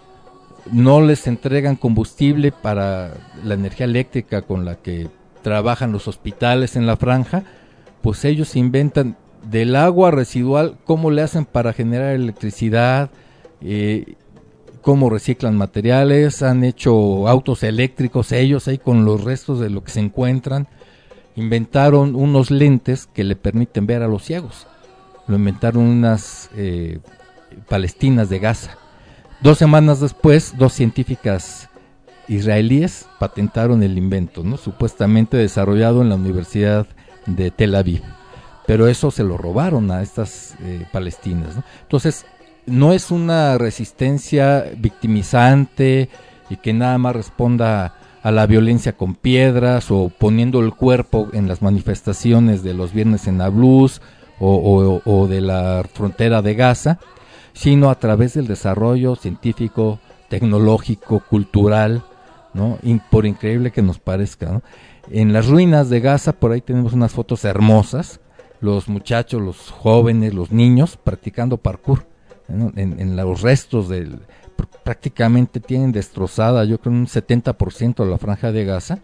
S7: No les entregan combustible para la energía eléctrica con la que trabajan los hospitales en la franja, pues ellos inventan del agua residual cómo le hacen para generar electricidad, eh, cómo reciclan materiales, han hecho autos eléctricos ellos ahí con los restos de lo que se encuentran. Inventaron unos lentes que le permiten ver a los ciegos, lo inventaron unas eh, palestinas de Gaza. Dos semanas después, dos científicas israelíes patentaron el invento, ¿no? Supuestamente desarrollado en la Universidad de Tel Aviv, pero eso se lo robaron a estas eh, palestinas, ¿no? Entonces no es una resistencia victimizante y que nada más responda a la violencia con piedras o poniendo el cuerpo en las manifestaciones de los viernes en Nablus o, o, o de la frontera de Gaza, sino a través del desarrollo científico, tecnológico, cultural, ¿no? Y por increíble que nos parezca, ¿no? En las ruinas de Gaza, por ahí tenemos unas fotos hermosas, los muchachos, los jóvenes, los niños practicando parkour, ¿no? en, en los restos del, prácticamente tienen destrozada, yo creo, un setenta por ciento de la Franja de Gaza,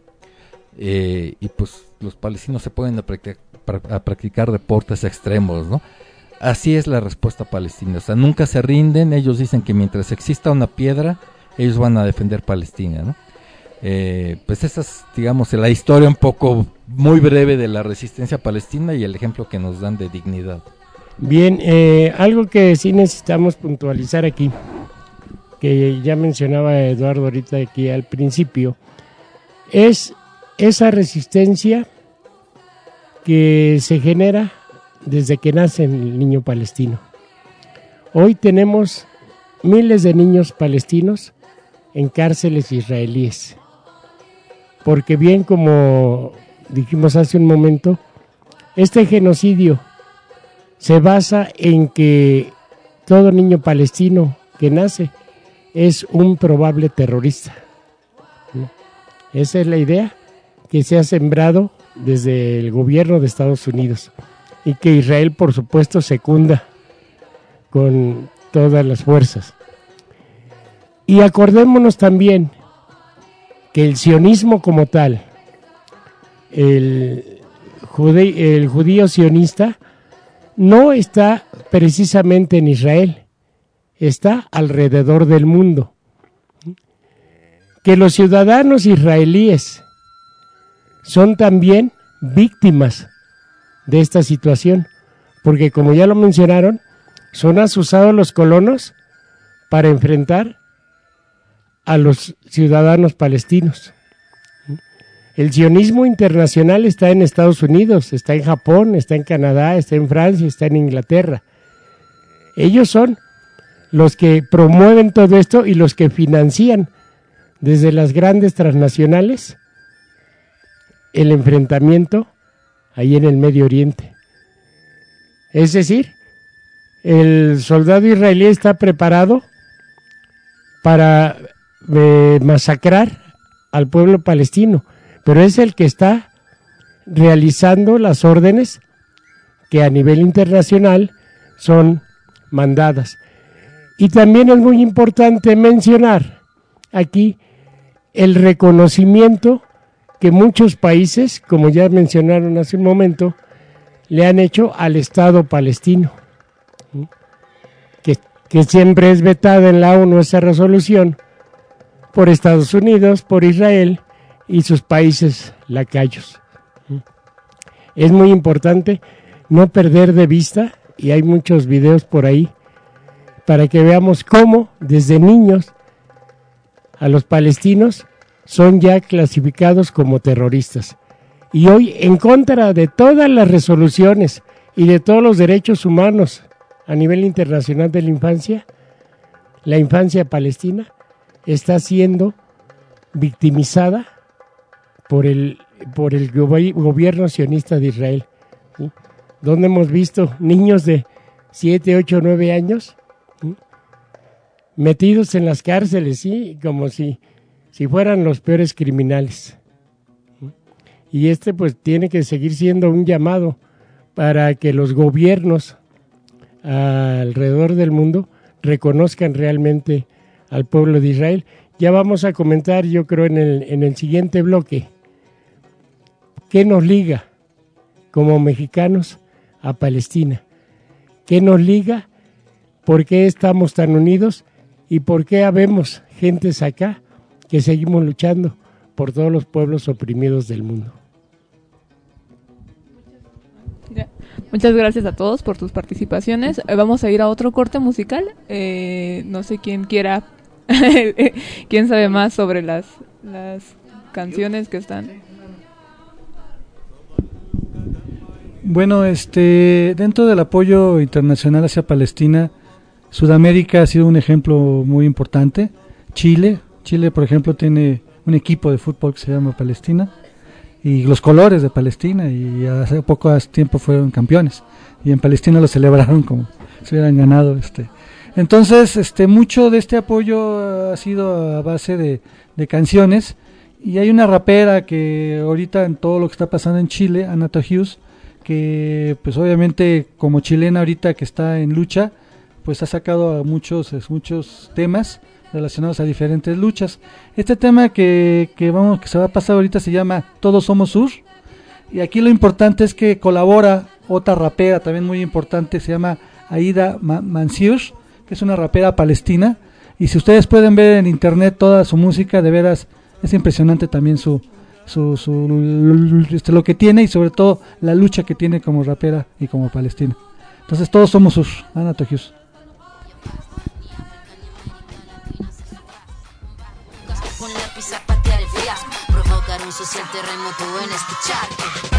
S7: eh, y pues los palestinos se pueden a practicar, a practicar deportes extremos, ¿no? Así es la respuesta palestina, o sea, nunca se rinden. Ellos dicen que mientras exista una piedra, ellos van a defender Palestina, ¿no? Eh, pues esa es, digamos, la historia un poco muy breve de la resistencia palestina y el ejemplo que nos dan de dignidad.
S5: Bien, eh, algo que sí necesitamos puntualizar aquí, que ya mencionaba Eduardo ahorita aquí al principio, es esa resistencia que se genera desde que nace el niño palestino. Hoy tenemos miles de niños palestinos en cárceles israelíes, porque bien como dijimos hace un momento, este genocidio se basa en que todo niño palestino que nace es un probable terrorista. Esa es la idea que se ha sembrado desde el gobierno de Estados Unidos y que Israel, por supuesto, secunda con todas las fuerzas. Y acordémonos también que el sionismo como tal, el, jude, el judío sionista, no está precisamente en Israel, está alrededor del mundo. Que los ciudadanos israelíes son también víctimas de esta situación, porque como ya lo mencionaron, son asusados los colonos para enfrentar a los ciudadanos palestinos. El sionismo internacional está en Estados Unidos, está en Japón, está en Canadá, está en Francia, está en Inglaterra. Ellos son los que promueven todo esto y los que financian desde las grandes transnacionales el enfrentamiento ahí en el Medio Oriente. Es decir, el soldado israelí está preparado para eh, masacrar al pueblo palestino, pero es el que está realizando las órdenes que a nivel internacional son mandadas. Y también es muy importante mencionar aquí el reconocimiento que muchos países, como ya mencionaron hace un momento, le han hecho al Estado palestino. que siempre es vetada en la ONU esa resolución por Estados Unidos, por Israel y sus países lacayos. Es muy importante no perder de vista, y hay muchos videos por ahí, para que veamos cómo desde niños a los palestinos son ya clasificados como terroristas. Y hoy, en contra de todas las resoluciones y de todos los derechos humanos a nivel internacional de la infancia, la infancia palestina está siendo victimizada por el, por el gobierno sionista de Israel, ¿sí? Donde hemos visto niños de siete, ocho, nueve años, ¿sí?, metidos en las cárceles, ¿sí?, como si, si fueran los peores criminales. ¿Sí? Y este pues tiene que seguir siendo un llamado para que los gobiernos alrededor del mundo reconozcan realmente al pueblo de Israel. Ya vamos a comentar, yo creo, en el, en el siguiente bloque, qué nos liga como mexicanos a Palestina, qué nos liga, por qué estamos tan unidos y por qué habemos gentes acá que seguimos luchando por todos los pueblos oprimidos del mundo.
S3: Ya. Muchas gracias a todos por tus participaciones. Eh, vamos a ir a otro corte musical. Eh, no sé quién quiera, quién sabe más sobre las, las canciones que están.
S6: Bueno, este, dentro del apoyo internacional hacia Palestina, Sudamérica ha sido un ejemplo muy importante. Chile, Chile por ejemplo tiene un equipo de fútbol que se llama Palestina, y los colores de Palestina, y hace poco tiempo fueron campeones, y en Palestina lo celebraron como si hubieran ganado. Este. Entonces, este, mucho de este apoyo ha sido a base de, de canciones, y hay una rapera que ahorita en todo lo que está pasando en Chile, Anato Hughes, que pues obviamente como chilena ahorita que está en lucha, pues ha sacado muchos, muchos temas relacionados a diferentes luchas. Este tema que, que vamos que se va a pasar ahorita se llama Todos Somos Sur, y aquí lo importante es que colabora otra rapera también muy importante, se llama Aida Mansiur, que es una rapera palestina, y si ustedes pueden ver en internet toda su música, de veras es impresionante también su su, su este, lo que tiene, y sobre todo la lucha que tiene como rapera y como palestina. Entonces Todos Somos Sur, Anato Hughes.
S10: Con lápiz a patear el fiasco, provocar un social terremoto en este charco.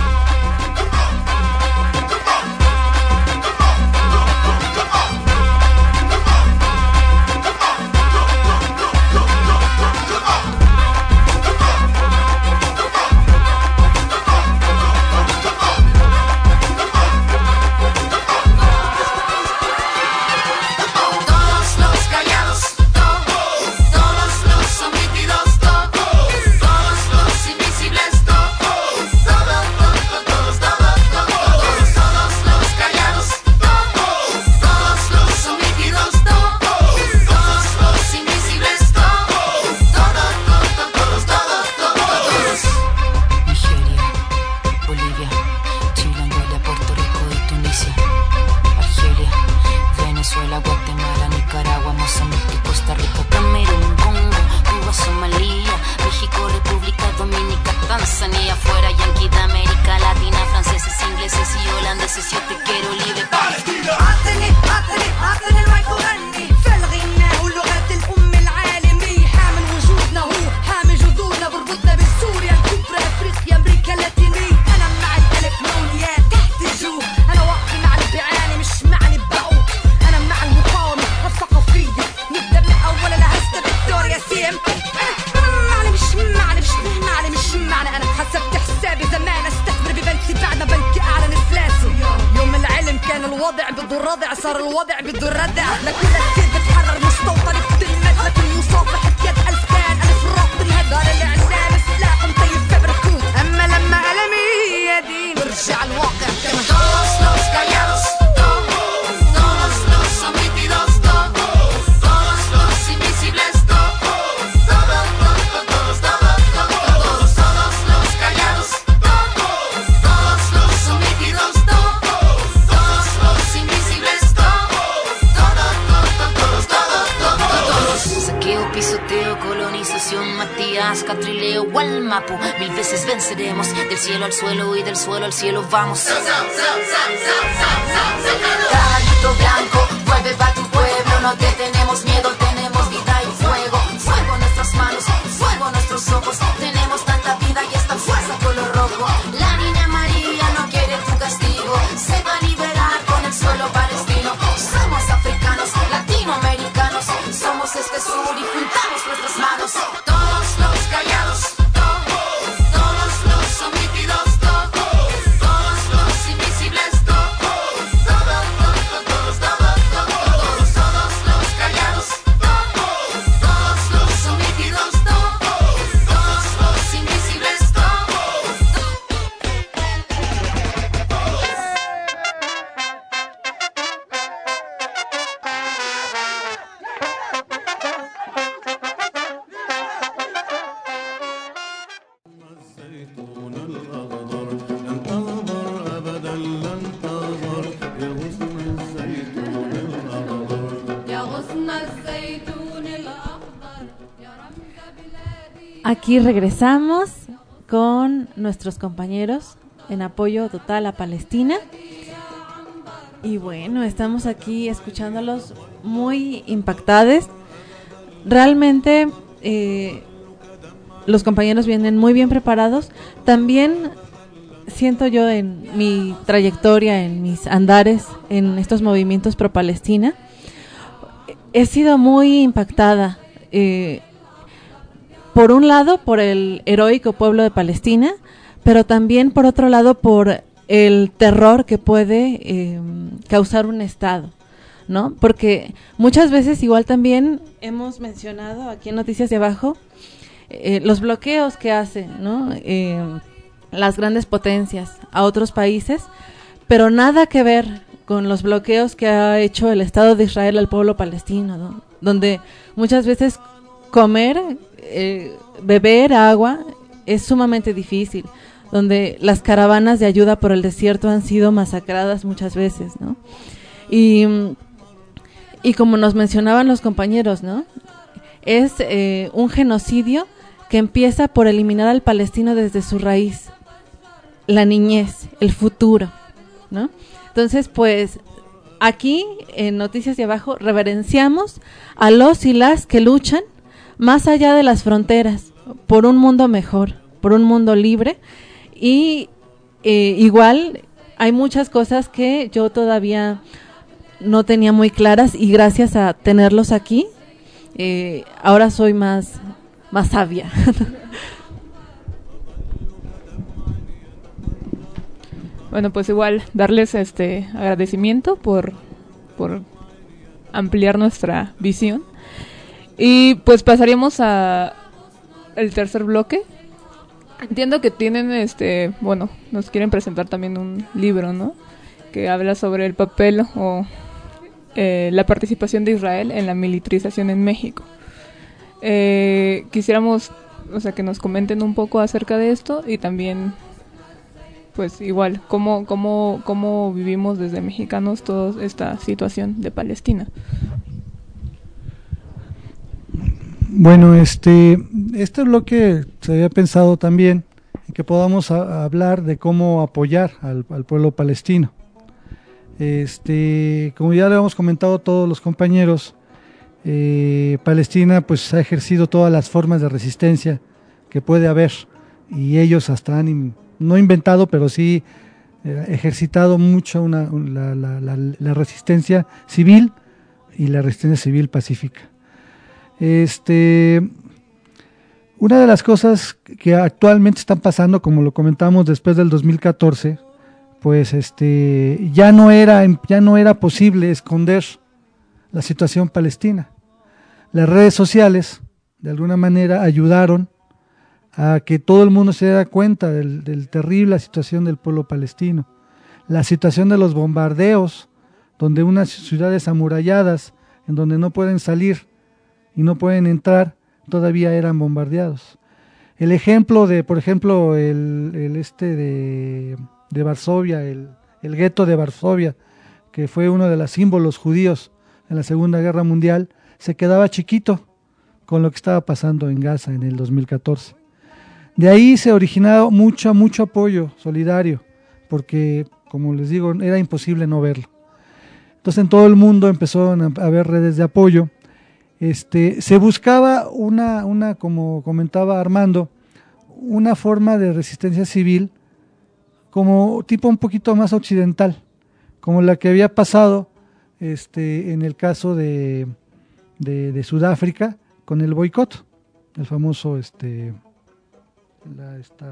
S8: Todos
S10: cielo o al mapu. Mil veces venceremos, del cielo al suelo y del suelo al cielo vamos. Caballito blanco, vuelve pa' tu pueblo, no te tenemos miedo, tenemos vida y fuego. Fuego en nuestras manos, fuego en nuestros ojos, tenemos tanta vida y esta fuerza color rojo. La niña María no quiere tu castigo, se va a liberar con el suelo palestino. Somos africanos, latinoamericanos, somos este sur y juntamos nuestras manos. Todos los callados, todos, todos los sometidos, todos, todos los invisibles, todos, todos, todos, todos, todos, todos, todos los callados, todos, todos los sometidos, todos, todos los invisibles, todos.
S2: Aquí regresamos con nuestros compañeros en apoyo total a Palestina. Y bueno, estamos aquí escuchándolos muy impactados. Realmente eh, los compañeros vienen muy bien preparados. También siento yo en mi trayectoria, en mis andares, en estos movimientos pro Palestina, he sido muy impactada. Eh, por un lado, por el heroico pueblo de Palestina, pero también por otro lado, por el terror que puede eh, causar un Estado, ¿no? Porque muchas veces igual también hemos mencionado aquí en Noticias de Abajo eh, los bloqueos que hacen, ¿no? Eh, las grandes potencias a otros países, pero nada que ver con los bloqueos que ha hecho el Estado de Israel al pueblo palestino, ¿no? Donde muchas veces comer, eh, beber agua es sumamente difícil, donde las caravanas de ayuda por el desierto han sido masacradas muchas veces, ¿no? Y, y como nos mencionaban los compañeros, ¿no? Es eh, un genocidio que empieza por eliminar al palestino desde su raíz, la niñez, el futuro, ¿no? Entonces, pues, aquí en Noticias de Abajo reverenciamos a los y las que luchan más allá de las fronteras, por un mundo mejor, por un mundo libre. Y eh, igual hay muchas cosas que yo todavía no tenía muy claras, y gracias a tenerlos aquí, eh, ahora soy más, más sabia.
S3: Bueno, pues igual darles este agradecimiento por, por ampliar nuestra visión. Y pues pasaríamos a el tercer bloque. Entiendo que tienen, este, bueno, nos quieren presentar también un libro, ¿no? Que habla sobre el papel o eh, la participación de Israel en la militarización en México. Eh, quisiéramos, o sea, que nos comenten un poco acerca de esto, y también, pues igual, cómo, cómo, cómo vivimos desde mexicanos toda esta situación de Palestina.
S6: Bueno, este, este bloque se había pensado también en que podamos a, a hablar de cómo apoyar al, al pueblo palestino. Este, como ya le hemos comentado todos los compañeros, eh, Palestina pues ha ejercido todas las formas de resistencia que puede haber, y ellos hasta han in, no inventado, pero sí eh, ejercitado mucho una, una, la, la, la, la resistencia civil y la resistencia civil pacífica. Este, una de las cosas que actualmente están pasando, como lo comentamos después del dos mil catorce, pues este, ya no era, ya no era posible esconder la situación palestina. Las redes sociales, de alguna manera, ayudaron a que todo el mundo se diera cuenta del, del terrible situación del pueblo palestino. La situación de los bombardeos, donde unas ciudades amuralladas, en donde no pueden salir y no pueden entrar, todavía eran bombardeados. El ejemplo de, por ejemplo, el, el este de, de Varsovia, el, el gueto de Varsovia, que fue uno de los símbolos judíos en la Segunda Guerra Mundial, se quedaba chiquito con lo que estaba pasando en Gaza en el dos mil catorce. De ahí se originó mucho, mucho apoyo solidario, porque, como les digo, era imposible no verlo. Entonces en todo el mundo empezaron a haber redes de apoyo. Este, se buscaba una, una, como comentaba Armando, una forma de resistencia civil como tipo un poquito más occidental, como la que había pasado este, en el caso de, de, de Sudáfrica con el boicot, el famoso este, la, esta,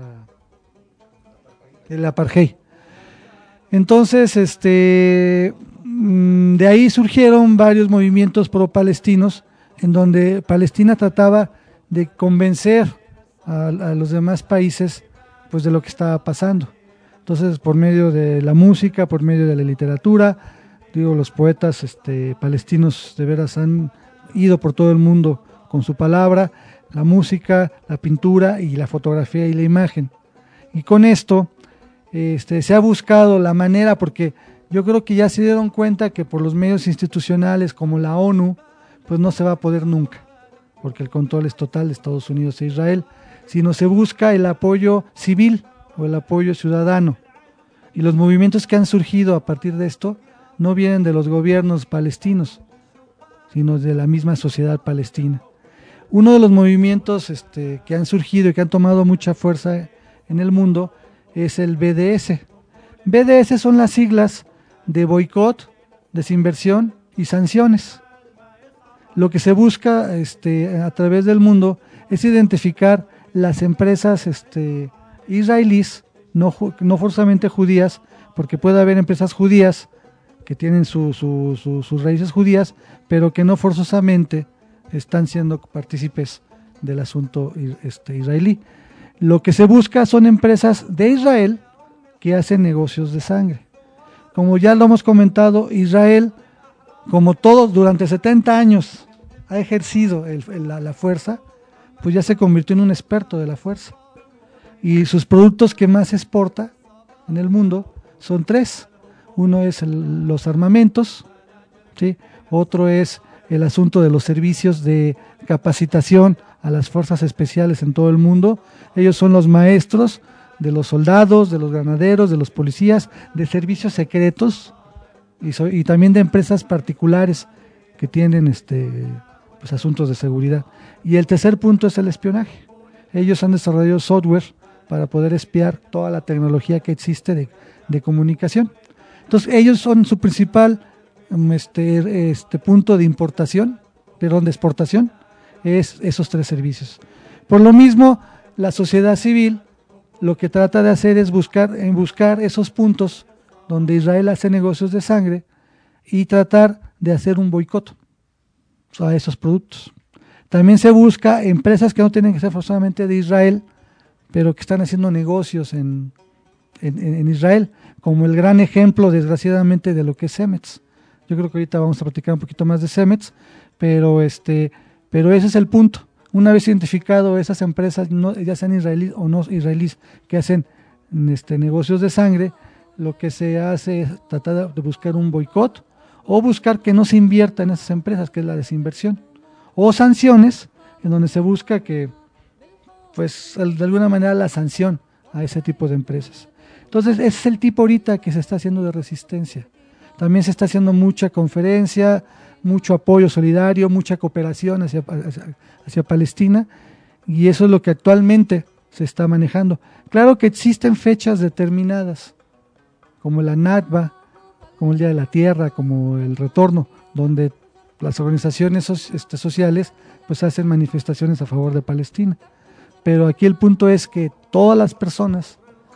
S6: el apartheid. Entonces, este, de ahí surgieron varios movimientos pro-palestinos en donde Palestina trataba de convencer a, a los demás países pues de lo que estaba pasando. Entonces, por medio de la música, por medio de la literatura, digo, los poetas este, palestinos de veras han ido por todo el mundo con su palabra, la música, la pintura y la fotografía y la imagen. Y con esto este, se ha buscado la manera, porque yo creo que ya se dieron cuenta que por los medios institucionales como la ONU, pues no se va a poder nunca, porque el control es total de Estados Unidos e Israel, sino se busca el apoyo civil o el apoyo ciudadano. Y los movimientos que han surgido a partir de esto no vienen de los gobiernos palestinos, sino de la misma sociedad palestina. Uno de los movimientos este, que han surgido y que han tomado mucha fuerza en el mundo es el B D S. B D S son las siglas de boicot, desinversión y sanciones. Lo que se busca este, a través del mundo es identificar las empresas este, israelíes, no, no forzosamente judías, porque puede haber empresas judías que tienen su, su, su, sus raíces judías, pero que no forzosamente están siendo partícipes del asunto este, israelí. Lo que se busca son empresas de Israel que hacen negocios de sangre. Como ya lo hemos comentado, Israel, como todos durante setenta años ha ejercido el, el, la, la fuerza, pues ya se convirtió en un experto de la fuerza. Y sus productos que más exporta en el mundo son tres. Uno es el, los armamentos, ¿sí? Otro es el asunto de los servicios de capacitación a las fuerzas especiales en todo el mundo. Ellos son los maestros de los soldados, de los granaderos, de los policías, de servicios secretos y, so, y también de empresas particulares que tienen este, pues, asuntos de seguridad. Y el tercer punto es el espionaje. Ellos han desarrollado software para poder espiar toda la tecnología que existe de, de comunicación. Entonces ellos son su principal este, este punto de importación, perdón, de exportación, es esos tres servicios. Por lo mismo, la sociedad civil lo que trata de hacer es buscar, en buscar esos puntos donde Israel hace negocios de sangre y tratar de hacer un boicot a esos productos. También se busca empresas que no tienen que ser forzosamente de Israel, pero que están haciendo negocios en, en, en Israel, como el gran ejemplo, desgraciadamente, de lo que es Cemex. Yo creo que ahorita vamos a platicar un poquito más de Cemex, pero, este, pero ese es el punto. Una vez identificado esas empresas, no, ya sean israelíes o no israelíes, que hacen este, negocios de sangre, lo que se hace es tratar de buscar un boicot o buscar que no se invierta en esas empresas, que es la desinversión, o sanciones, en donde se busca que, pues, de alguna manera la sanción a ese tipo de empresas. Entonces, ese es el tipo ahorita que se está haciendo de resistencia. También se está haciendo mucha conferencia, mucho apoyo solidario, mucha cooperación hacia, hacia, hacia Palestina, y eso es lo que actualmente se está manejando. Claro que existen fechas determinadas, como la Nakba, como el Día de la Tierra, como el Retorno, donde las organizaciones este, sociales pues hacen manifestaciones a favor de Palestina. Pero aquí el punto es que todas las personas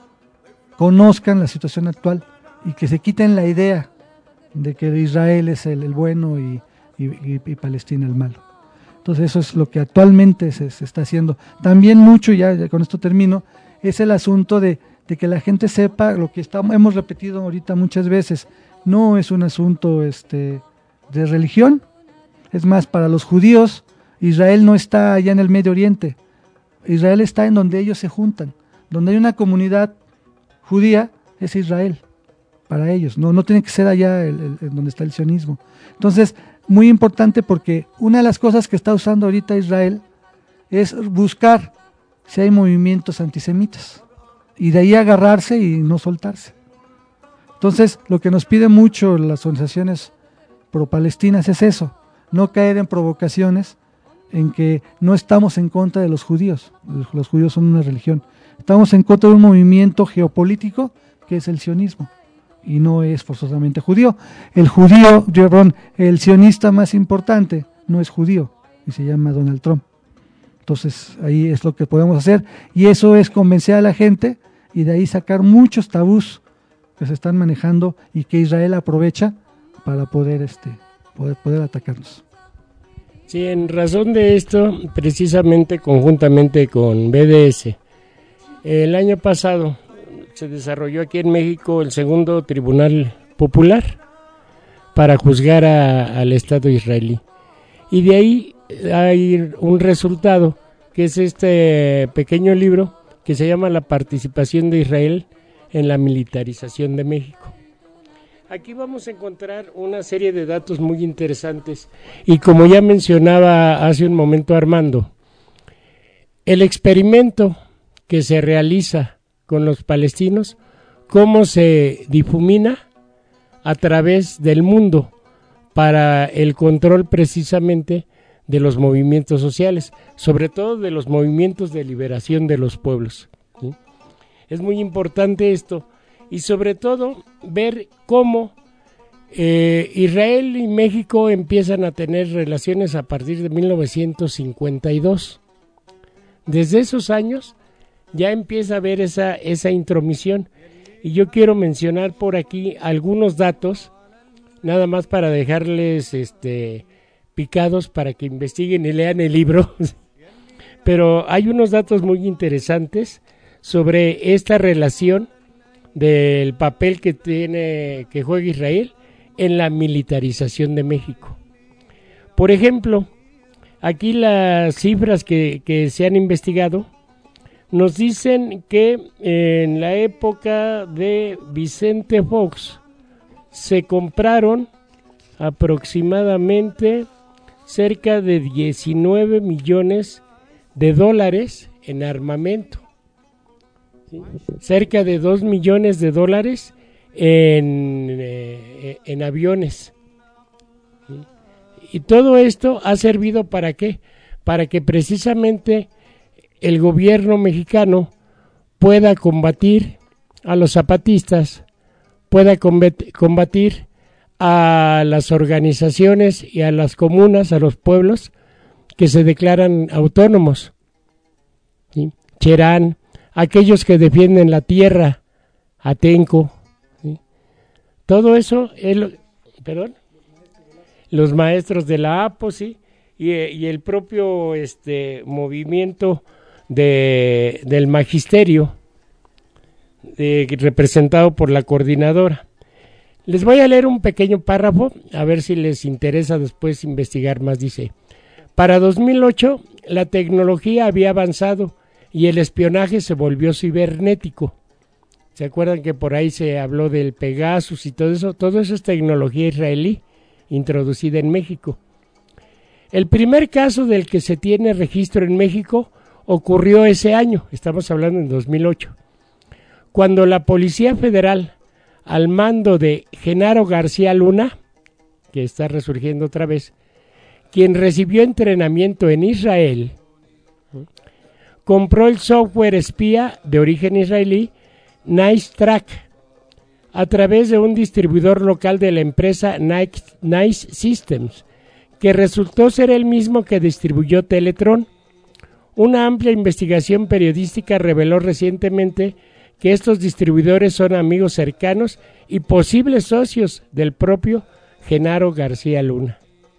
S6: conozcan la situación actual y que se quiten la idea de que Israel es el, el bueno y, y, y, y Palestina el malo. Entonces eso es lo que actualmente se, se está haciendo. También mucho, ya, ya con esto termino, es el asunto de, de que la gente sepa lo que estamos, hemos repetido ahorita muchas veces. No es un asunto este, de religión. Es más, para los judíos, Israel no está allá en el Medio Oriente. Israel está en donde ellos se juntan. Donde hay una comunidad judía, es Israel. Para ellos, no, no tiene que ser allá el, el, el donde está el sionismo. Entonces, muy importante, porque una de las cosas que está usando ahorita Israel es buscar si hay movimientos antisemitas. Y de ahí agarrarse y no soltarse. Entonces, lo que nos pide mucho las organizaciones pro-palestinas es eso, no caer en provocaciones en que no estamos en contra de los judíos. Los judíos son una religión. Estamos en contra de un movimiento geopolítico que es el sionismo. Y no es forzosamente judío. El judío, perdón, el sionista más importante no es judío y se llama Donald Trump. Entonces ahí es lo que podemos hacer y eso es convencer a la gente y de ahí sacar muchos tabús que se están manejando y que Israel aprovecha para poder, este, poder, poder atacarnos.
S5: Sí, en razón de esto, precisamente conjuntamente con B D S, el año pasado se desarrolló aquí en México el segundo Tribunal Popular para juzgar a, al Estado israelí. Y de ahí hay un resultado, que es este pequeño libro que se llama La participación de Israel en la militarización de México. Aquí vamos a encontrar una serie de datos muy interesantes y como ya mencionaba hace un momento Armando, el experimento que se realiza con los palestinos, cómo se difumina a través del mundo para el control precisamente de los movimientos sociales, sobre todo de los movimientos de liberación de los pueblos, ¿sí? Es muy importante esto y sobre todo ver cómo eh, Israel y México empiezan a tener relaciones a partir de mil novecientos cincuenta y dos. Desde esos años ya empieza a haber esa, esa intromisión. Y yo quiero mencionar por aquí algunos datos, nada más para dejarles este, picados para que investiguen y lean el libro. Pero hay unos datos muy interesantes sobre esta relación del papel que tiene, que juega Israel en la militarización de México. Por ejemplo, aquí las cifras que, que se han investigado nos dicen que en la época de Vicente Fox se compraron aproximadamente cerca de diecinueve millones de dólares en armamento, ¿sí? Cerca de dos millones de dólares en, eh, en aviones, ¿sí? Y todo esto ha servido ¿para qué? Para que precisamente el gobierno mexicano pueda combatir a los zapatistas, pueda combatir a las organizaciones y a las comunas, a los pueblos que se declaran autónomos, ¿sí? Cherán, aquellos que defienden la tierra, Atenco, ¿sí? Todo eso, el, perdón, los maestros de la A P O, ¿sí? y, y el propio este movimiento de, del magisterio de, representado por la coordinadora. Les voy a leer un pequeño párrafo, a ver si les interesa después investigar más. Dice: para dos mil ocho la tecnología había avanzado y el espionaje se volvió cibernético. ¿Se acuerdan que por ahí se habló del Pegasus y todo eso? Todo eso es tecnología israelí introducida en México. El primer caso del que se tiene registro en México ocurrió ese año, estamos hablando en dos mil ocho, cuando la Policía Federal, al mando de Genaro García Luna, que está resurgiendo otra vez, quien recibió entrenamiento en Israel, compró el software espía de origen israelí Nice Track a través de un distribuidor local de la empresa Nice Systems, que resultó ser el mismo que distribuyó Teletron. Una amplia investigación periodística reveló recientemente que estos distribuidores son amigos cercanos y posibles socios del propio Genaro García Luna.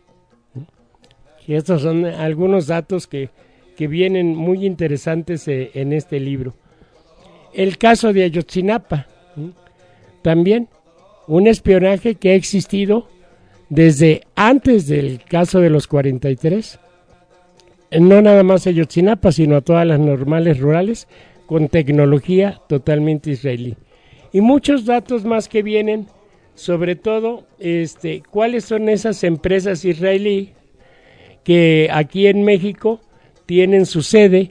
S5: Y estos son algunos datos que, que vienen muy interesantes eh, en este libro. El caso de Ayotzinapa, ¿sí? También un espionaje que ha existido desde antes del caso de los cuarenta y tres, no nada más a Ayotzinapa, sino a todas las normales rurales, con tecnología totalmente israelí. Y muchos datos más que vienen, sobre todo, este, cuáles son esas empresas israelí que aquí en México tienen su sede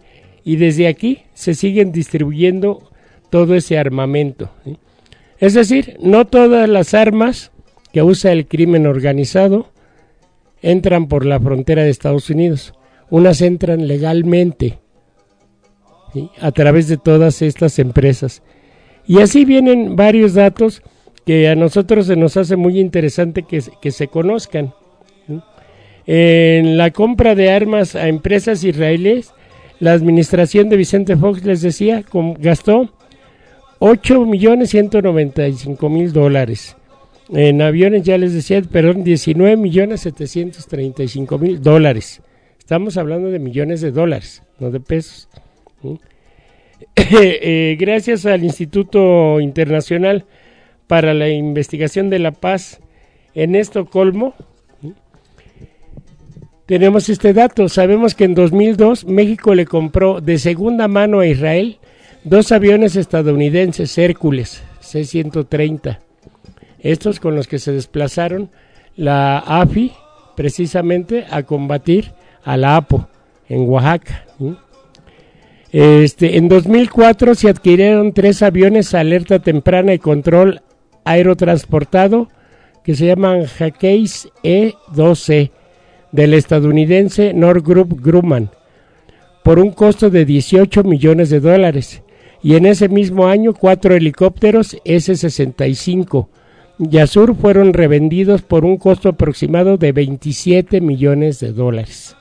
S5: y desde aquí se siguen distribuyendo todo ese armamento, ¿sí? Es decir, no todas las armas que usa el crimen organizado entran por la frontera de Estados Unidos, unas entran legalmente, ¿sí?, a través de todas estas empresas. Y así vienen varios datos que a nosotros se nos hace muy interesante que, que se conozcan, ¿sí? En la compra de armas a empresas israelíes, la administración de Vicente Fox, les decía, con, gastó ocho millones ciento noventa y cinco mil dólares. En aviones, ya les decía, perdón, diecinueve millones setecientos treinta y cinco mil dólares. Estamos hablando de millones de dólares, no de pesos, ¿sí? eh, gracias al Instituto Internacional para la Investigación de la Paz en Estocolmo, ¿sí?, tenemos este dato. Sabemos que en dos mil dos México le compró de segunda mano a Israel dos aviones estadounidenses Hércules C ciento treinta, estos con los que se desplazaron la A F I precisamente a combatir a la A P O en Oaxaca, ¿sí? Este, en dos mil cuatro se adquirieron tres aviones alerta temprana y control aerotransportado que se llaman Hawkeye E doce del estadounidense Northrop Grumman por un costo de dieciocho millones de dólares, y en ese mismo año cuatro helicópteros ese sesenta y cinco Yasur fueron revendidos por un costo aproximado de veintisiete millones de dólares.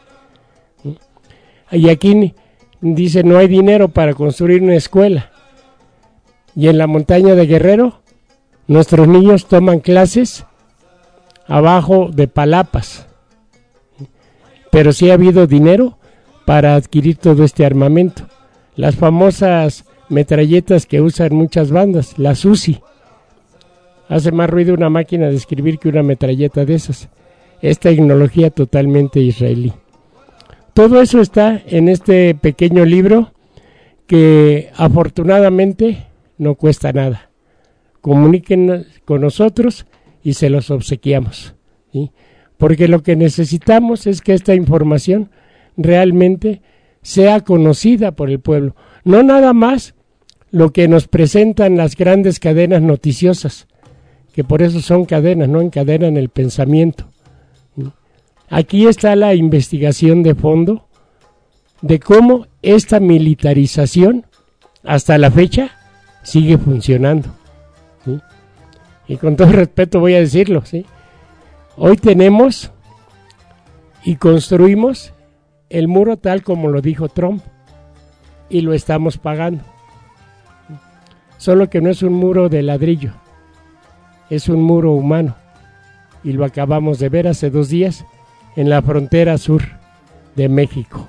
S5: Y aquí dice, no hay dinero para construir una escuela, y en la montaña de Guerrero nuestros niños toman clases abajo de palapas, pero sí ha habido dinero para adquirir todo este armamento. Las famosas metralletas que usan muchas bandas, las U Z I, hace más ruido una máquina de escribir que una metralleta de esas. Es tecnología totalmente israelí. Todo eso está en este pequeño libro que afortunadamente no cuesta nada. Comuníquenos con nosotros y se los obsequiamos, ¿sí? Porque lo que necesitamos es que esta información realmente sea conocida por el pueblo. No nada más lo que nos presentan las grandes cadenas noticiosas, que por eso son cadenas, no encadenan el pensamiento. Aquí está la investigación de fondo de cómo esta militarización hasta la fecha sigue funcionando, ¿sí? Y con todo respeto voy a decirlo, ¿sí? Hoy tenemos y construimos el muro tal como lo dijo Trump y lo estamos pagando. Solo que no es un muro de ladrillo, es un muro humano, y lo acabamos de ver hace dos días en la frontera sur de México.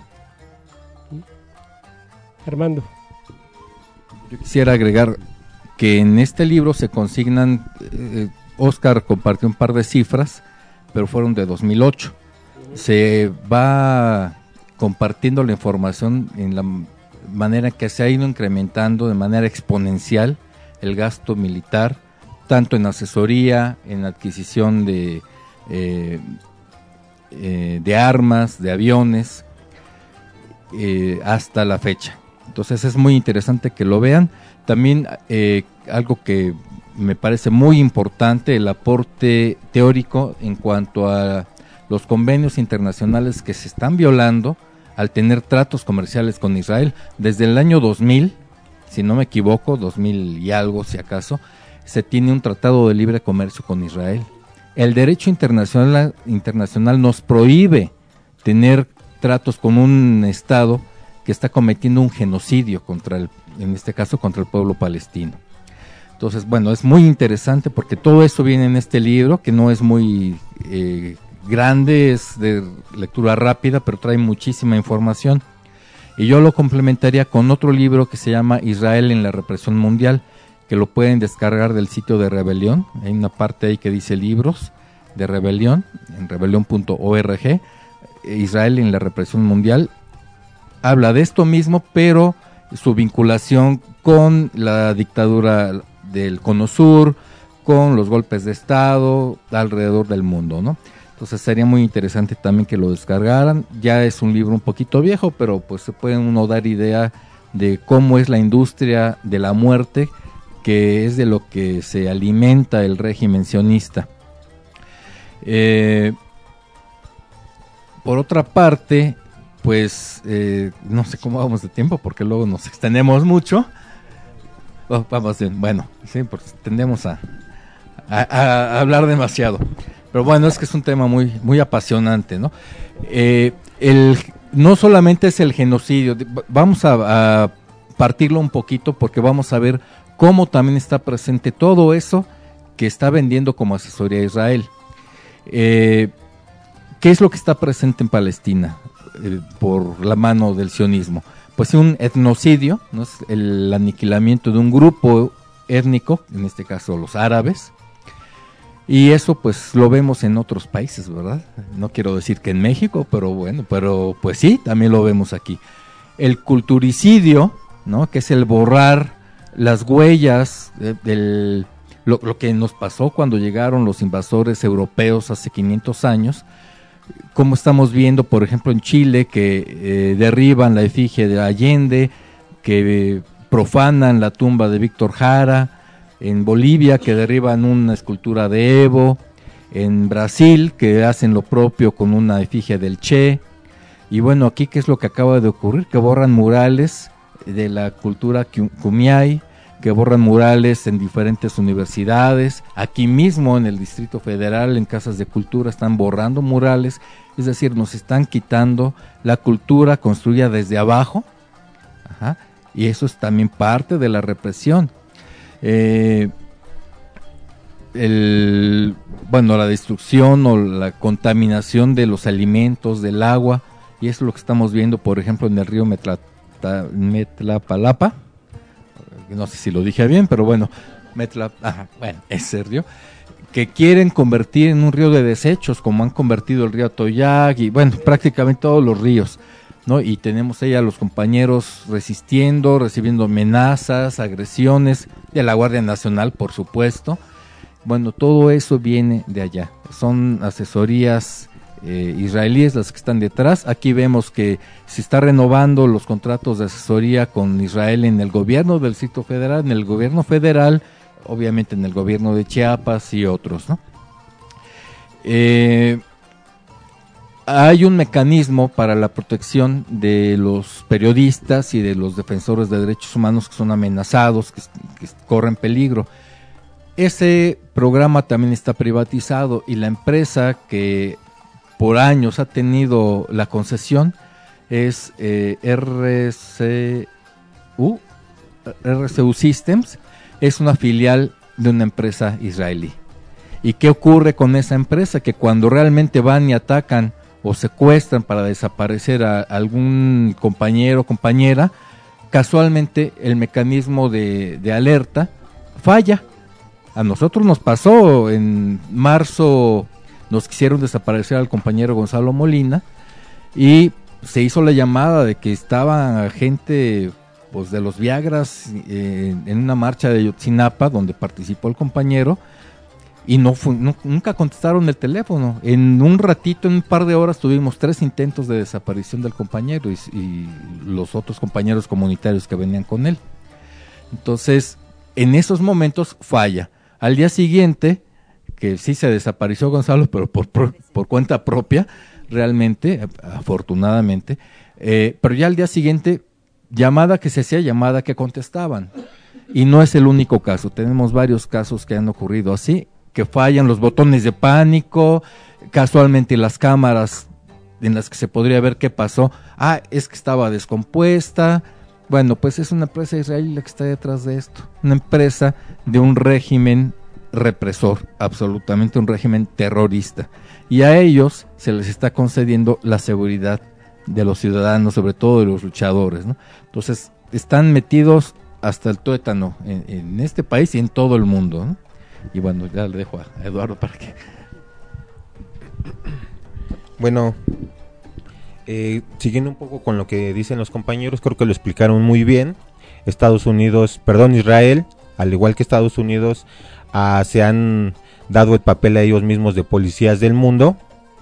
S5: Armando.
S7: Yo quisiera agregar que en este libro se consignan, eh, Oscar compartió un par de cifras, pero fueron de dos mil ocho. Se va compartiendo la información en la manera que se ha ido incrementando de manera exponencial el gasto militar, tanto en asesoría, en adquisición de, eh, eh, de armas, de aviones, eh, hasta la fecha. Entonces es muy interesante que lo vean. También eh, algo que me parece muy importante, el aporte teórico en cuanto a los convenios internacionales que se están violando al tener tratos comerciales con Israel. Desde el año dos mil, si no me equivoco, dos mil y algo si acaso, se tiene un tratado de libre comercio con Israel. El derecho internacional, internacional nos prohíbe tener tratos con un Estado que está cometiendo un genocidio contra el, en este caso contra el pueblo palestino. Entonces, bueno, es muy interesante porque todo eso viene en este libro, que no es muy eh, grande, es de lectura rápida, pero trae muchísima información. Y yo lo complementaría con otro libro que se llama Israel en la represión mundial, que lo pueden descargar del sitio de Rebelión. Hay una parte ahí que dice libros de Rebelión, en rebelión punto org. Israel en la represión mundial habla de esto mismo, pero su vinculación con la dictadura del Cono Sur, con los golpes de Estado alrededor del mundo, ¿no? Entonces sería muy interesante también que lo descargaran. Ya es un libro un poquito viejo, pero pues se puede uno dar idea de cómo es la industria de la muerte, que es de lo que se alimenta el régimen sionista. Eh, por otra parte, pues eh, no sé cómo vamos de tiempo, porque luego nos extendemos mucho. Oh, vamos bien, bueno, sí, porque tendemos a, a, a hablar demasiado. Pero bueno, es que es un tema muy, muy apasionante, ¿no? Eh, el, no solamente es el genocidio, vamos a, a partirlo un poquito porque vamos a ver cómo también está presente todo eso que está vendiendo como asesoría a Israel. Eh, ¿Qué es lo que está presente en Palestina eh, por la mano del sionismo? Pues un etnocidio, ¿no? Es el aniquilamiento de un grupo étnico, en este caso los árabes. Y eso pues lo vemos en otros países, ¿verdad? No quiero decir que en México, pero bueno, pero pues sí, también lo vemos aquí. El culturicidio, ¿no? Que es el borrar las huellas de, del lo, lo que nos pasó cuando llegaron los invasores europeos hace quinientos años. Como estamos viendo, por ejemplo, en Chile, que eh, derriban la efigie de Allende, que eh, profanan la tumba de Víctor Jara. En Bolivia, que derriban una escultura de Evo. En Brasil, que hacen lo propio con una efigie del Che. Y bueno, aquí, ¿qué es lo que acaba de ocurrir? Que borran murales de la cultura Kumiai, que borran murales en diferentes universidades. Aquí mismo, en el Distrito Federal, en Casas de Cultura, están borrando murales. Es decir, nos están quitando la cultura construida desde abajo. Ajá, y eso es también parte de la represión. Eh, el, bueno, la destrucción o la contaminación de los alimentos, del agua, y eso es lo que estamos viendo, por ejemplo, en el río Metla, Metlapalapa, no sé si lo dije bien, pero bueno, Metla, ajá, bueno, ese río, que quieren convertir en un río de desechos, como han convertido el río Atoyac, y bueno, prácticamente todos los ríos, ¿no? Y tenemos ahí a los compañeros resistiendo, recibiendo amenazas, agresiones de la Guardia Nacional, por supuesto. Bueno, todo eso viene de allá. Son asesorías eh, israelíes las que están detrás. Aquí vemos que se está renovando los contratos de asesoría con Israel en el gobierno del Distrito Federal, en el gobierno federal, obviamente en el gobierno de Chiapas y otros, ¿no? Eh... Hay un mecanismo para la protección de los periodistas y de los defensores de derechos humanos que son amenazados, que, que corren peligro. Ese programa también está privatizado y la empresa que por años ha tenido la concesión es eh, R C U, R C U Systems, es una filial de una empresa israelí. ¿Y qué ocurre con esa empresa? Que cuando realmente van y atacan o secuestran para desaparecer a algún compañero o compañera, casualmente el mecanismo de, de alerta falla. A nosotros nos pasó, en marzo nos quisieron desaparecer al compañero Gonzalo Molina y se hizo la llamada de que estaba gente pues, de los Viagras eh, en una marcha de Ayotzinapa donde participó el compañero. Y no, fue, no nunca contestaron el teléfono. En un ratito, en un par de horas, tuvimos tres intentos de desaparición del compañero y, y los otros compañeros comunitarios que venían con él. Entonces, en esos momentos falla. Al día siguiente, que sí se desapareció Gonzalo, pero por, por, por cuenta propia, realmente, afortunadamente, eh, pero ya al día siguiente, llamada que se hacía, llamada que contestaban. Y no es el único caso, tenemos varios casos que han ocurrido así, que fallan los botones de pánico, casualmente las cámaras en las que se podría ver qué pasó, ah, es que estaba descompuesta. Bueno, pues es una empresa israelí la que está detrás de esto, una empresa de un régimen represor, absolutamente un régimen terrorista, y a ellos se les está concediendo la seguridad de los ciudadanos, sobre todo de los luchadores, ¿no? Entonces están metidos hasta el tuétano en, en este país y en todo el mundo, ¿no? Y bueno, ya le dejo a Eduardo para que...
S4: Bueno, eh, siguiendo un poco con lo que dicen los compañeros, creo que lo explicaron muy bien. Estados Unidos, perdón, Israel, al igual que Estados Unidos, ah, se han dado el papel a ellos mismos de policías del mundo,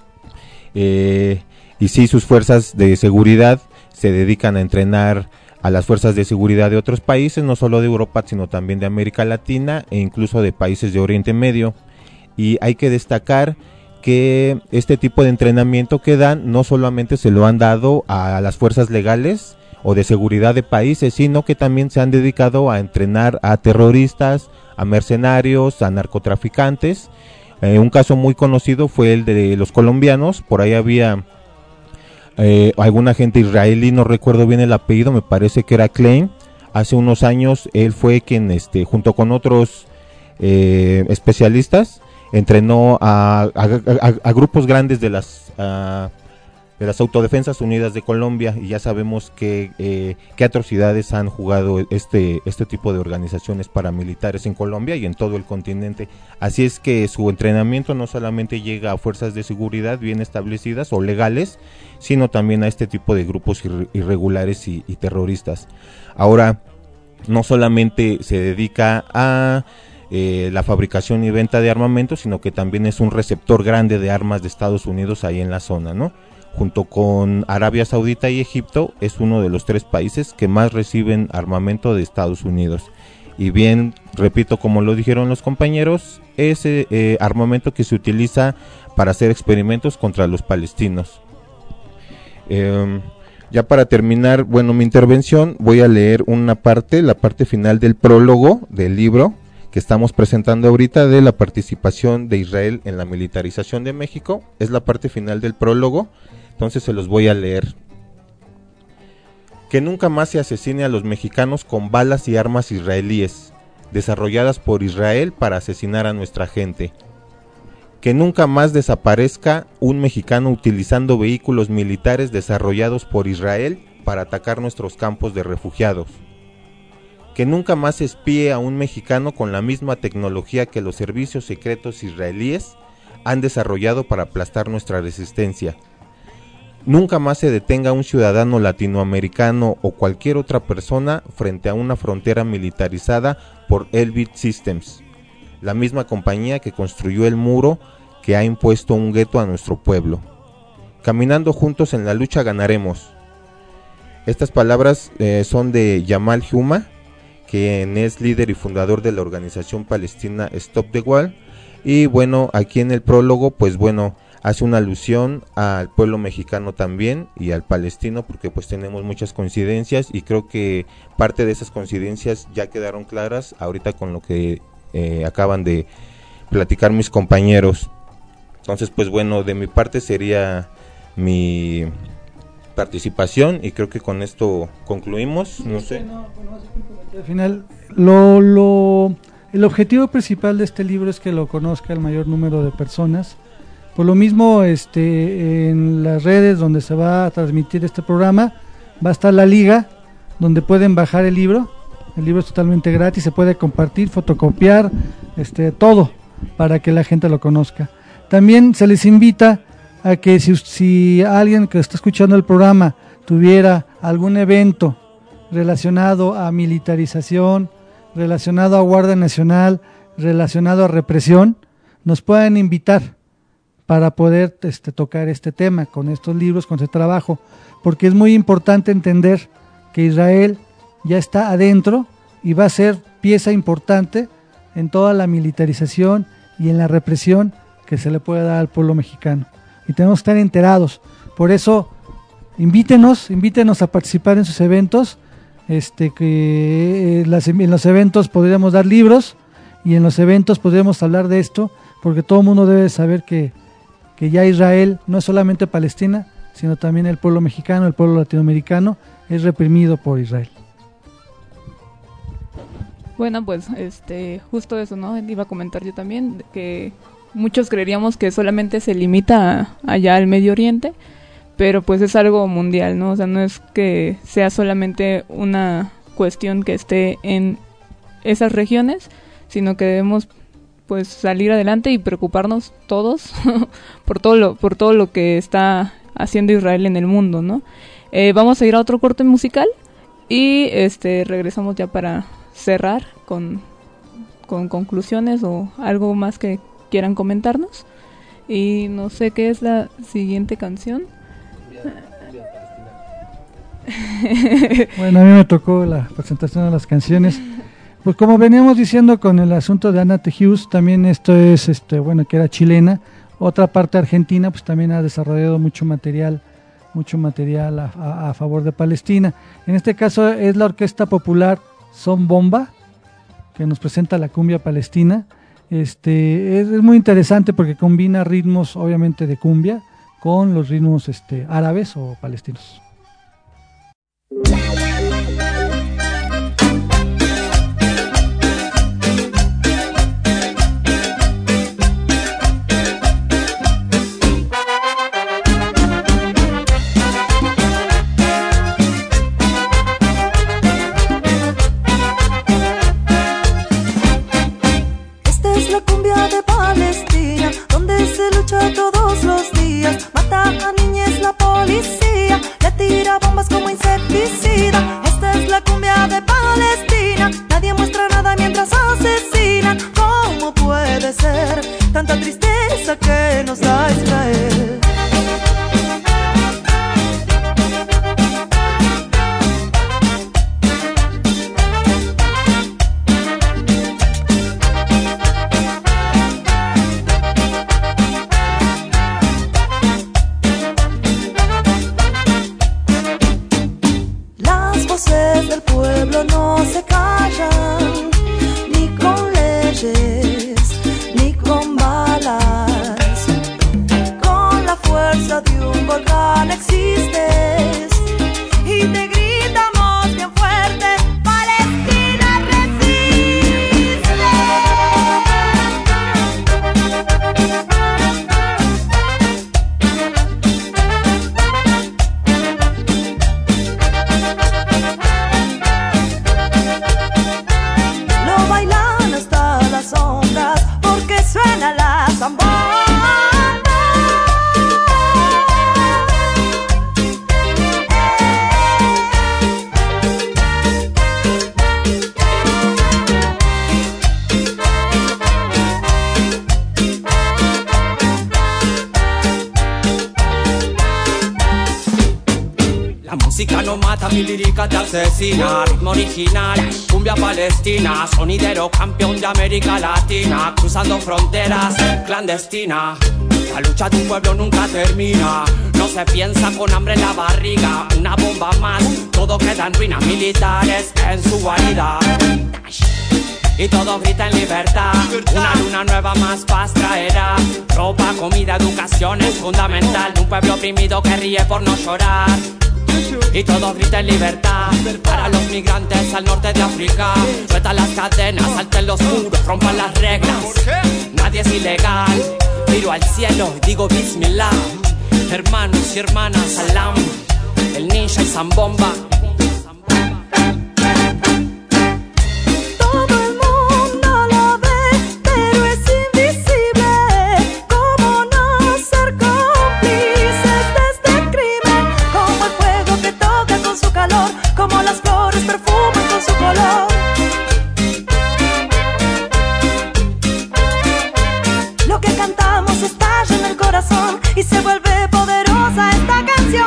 S4: eh, y sí, sus fuerzas de seguridad se dedican a entrenar a las fuerzas de seguridad de otros países, no solo de Europa, sino también de América Latina e incluso de países de Oriente Medio. Y hay que destacar que este tipo de entrenamiento que dan no solamente se lo han dado a las fuerzas legales o de seguridad de países, sino que también se han dedicado a entrenar a terroristas, a mercenarios, a narcotraficantes. Eh, un caso muy conocido fue el de los colombianos. Por ahí había eh, algún agente israelí, no recuerdo bien el apellido, me parece que era Klein. Hace unos años él fue quien, este, junto con otros eh, especialistas, entrenó a, a, a, a grupos grandes de las a, de las Autodefensas Unidas de Colombia, y ya sabemos que eh, qué atrocidades han jugado este este tipo de organizaciones paramilitares en Colombia y en todo el continente. Así es que su entrenamiento no solamente llega a fuerzas de seguridad bien establecidas o legales, sino también a este tipo de grupos ir, irregulares y, y terroristas. Ahora, no solamente se dedica a Eh, la fabricación y venta de armamento, sino que también es un receptor grande de armas de Estados Unidos ahí en la zona, ¿no? Junto con Arabia Saudita y Egipto, es uno de los tres países que más reciben armamento de Estados Unidos. Y bien, repito, como lo dijeron los compañeros, es eh, armamento que se utiliza para hacer experimentos contra los palestinos. Eh, ya para terminar, bueno, mi intervención, voy a leer una parte, la parte final del prólogo del libro que estamos presentando ahorita, de la participación de Israel en la militarización de México. Es la parte final del prólogo, entonces se los voy a leer. Que nunca más se asesine a los mexicanos con balas y armas israelíes, desarrolladas por Israel para asesinar a nuestra gente. Que nunca más desaparezca un mexicano utilizando vehículos militares desarrollados por Israel para atacar nuestros campos de refugiados. Que nunca más se espíe a un mexicano con la misma tecnología que los servicios secretos israelíes han desarrollado para aplastar nuestra resistencia. Nunca más se detenga a un ciudadano latinoamericano o cualquier otra persona frente a una frontera militarizada por Elbit Systems, la misma compañía que construyó el muro que ha impuesto un gueto a nuestro pueblo. Caminando juntos en la lucha ganaremos. Estas palabras eh, son de Yamal Huma, quien es líder y fundador de la organización palestina Stop the Wall. Y bueno, aquí en el prólogo, pues bueno, hace una alusión al pueblo mexicano también y al palestino, porque pues tenemos muchas coincidencias, y creo que parte de esas coincidencias ya quedaron claras ahorita con lo que eh, acaban de platicar mis compañeros. Entonces, pues bueno, de mi parte sería mi participación, y creo que con esto concluimos. No sé.
S6: Al final, lo, lo, el objetivo principal de este libro es que lo conozca el mayor número de personas. Por lo mismo, este, en las redes donde se va a transmitir este programa, va a estar la liga, donde pueden bajar el libro. El libro es totalmente gratis, se puede compartir, fotocopiar, este, todo, para que la gente lo conozca. También se les invita a que si, si alguien que está escuchando el programa tuviera algún evento relacionado a militarización, relacionado a Guardia Nacional, relacionado a represión, nos pueden invitar para poder este, tocar este tema con estos libros, con este trabajo, porque es muy importante entender que Israel ya está adentro y va a ser pieza importante en toda la militarización y en la represión que se le puede dar al pueblo mexicano. Y tenemos que estar enterados. Por eso, invítenos, invítenos a participar en sus eventos. Este que eh, las, en los eventos podríamos dar libros, y en los eventos podríamos hablar de esto, porque todo el mundo debe saber que, que ya Israel no es solamente Palestina, sino también el pueblo mexicano, el pueblo latinoamericano es reprimido por Israel.
S3: Bueno, pues este justo eso, ¿no? Iba a comentar yo también que muchos creeríamos que solamente se limita a, allá al Medio Oriente, pero pues es algo mundial, ¿no? O sea, no es que sea solamente una cuestión que esté en esas regiones, sino que debemos pues salir adelante y preocuparnos todos por todo lo por todo lo que está haciendo Israel en el mundo, ¿no? Eh, vamos a ir a otro corte musical y este regresamos ya para cerrar con, con conclusiones o algo más que quieran comentarnos. Y no sé qué es la siguiente canción.
S6: Bueno, a mí me tocó la presentación de las canciones. Pues como veníamos diciendo con el asunto de Ana Tejius, también esto es, este, bueno, que era chilena. Otra parte argentina, pues también ha desarrollado mucho material, mucho material a, a, a favor de Palestina. En este caso es la Orquesta Popular Son Bomba, que nos presenta la cumbia palestina. Este, es, es muy interesante porque combina ritmos, obviamente, de cumbia con los ritmos este, árabes o palestinos.
S11: Esta es la cumbia de Palestina, donde se lucha todos los días. Mata a niñez la policía, le tira bombas como insecticida. Esta es la cumbia de Palestina, nadie muestra nada mientras asesinan. ¿Cómo puede ser tanta tristeza que nos da Israel? Las voces del pueblo no se callan, ni con leyes, ni con balas. Con la fuerza de un volcán existes y te gritamos bien fuerte: Palestina resiste. Lo bailan hasta las sombras porque suena la zambomba.
S12: La música no mata, mi lírica te asesina. Ritmo original, cumbia palestina. Sonidero campeón de América Latina. Cruzando fronteras, clandestina. La lucha de un pueblo nunca termina. No se piensa con hambre en la barriga. Una bomba más, todo queda en ruinas. Militares en su guarida. Y todos gritan libertad. Una luna nueva más paz traerá. Ropa, comida, educación es fundamental. Un pueblo oprimido que ríe por no llorar. Y todos gritan libertad para los migrantes al norte de África. Sueltan las cadenas, salten los muros, rompan las reglas. Nadie es ilegal. Miro al cielo y digo Bismillah. Hermanos y hermanas, salam. El ninja y zambomba.
S11: Todo el mundo lo ve, pero es invisible. ¿Cómo no ser cómplices de este crimen? Como el fuego que toca con su calor, como las flores perfuman con su color. Lo que cantamos estalla en el corazón y se vuelve poderosa esta canción.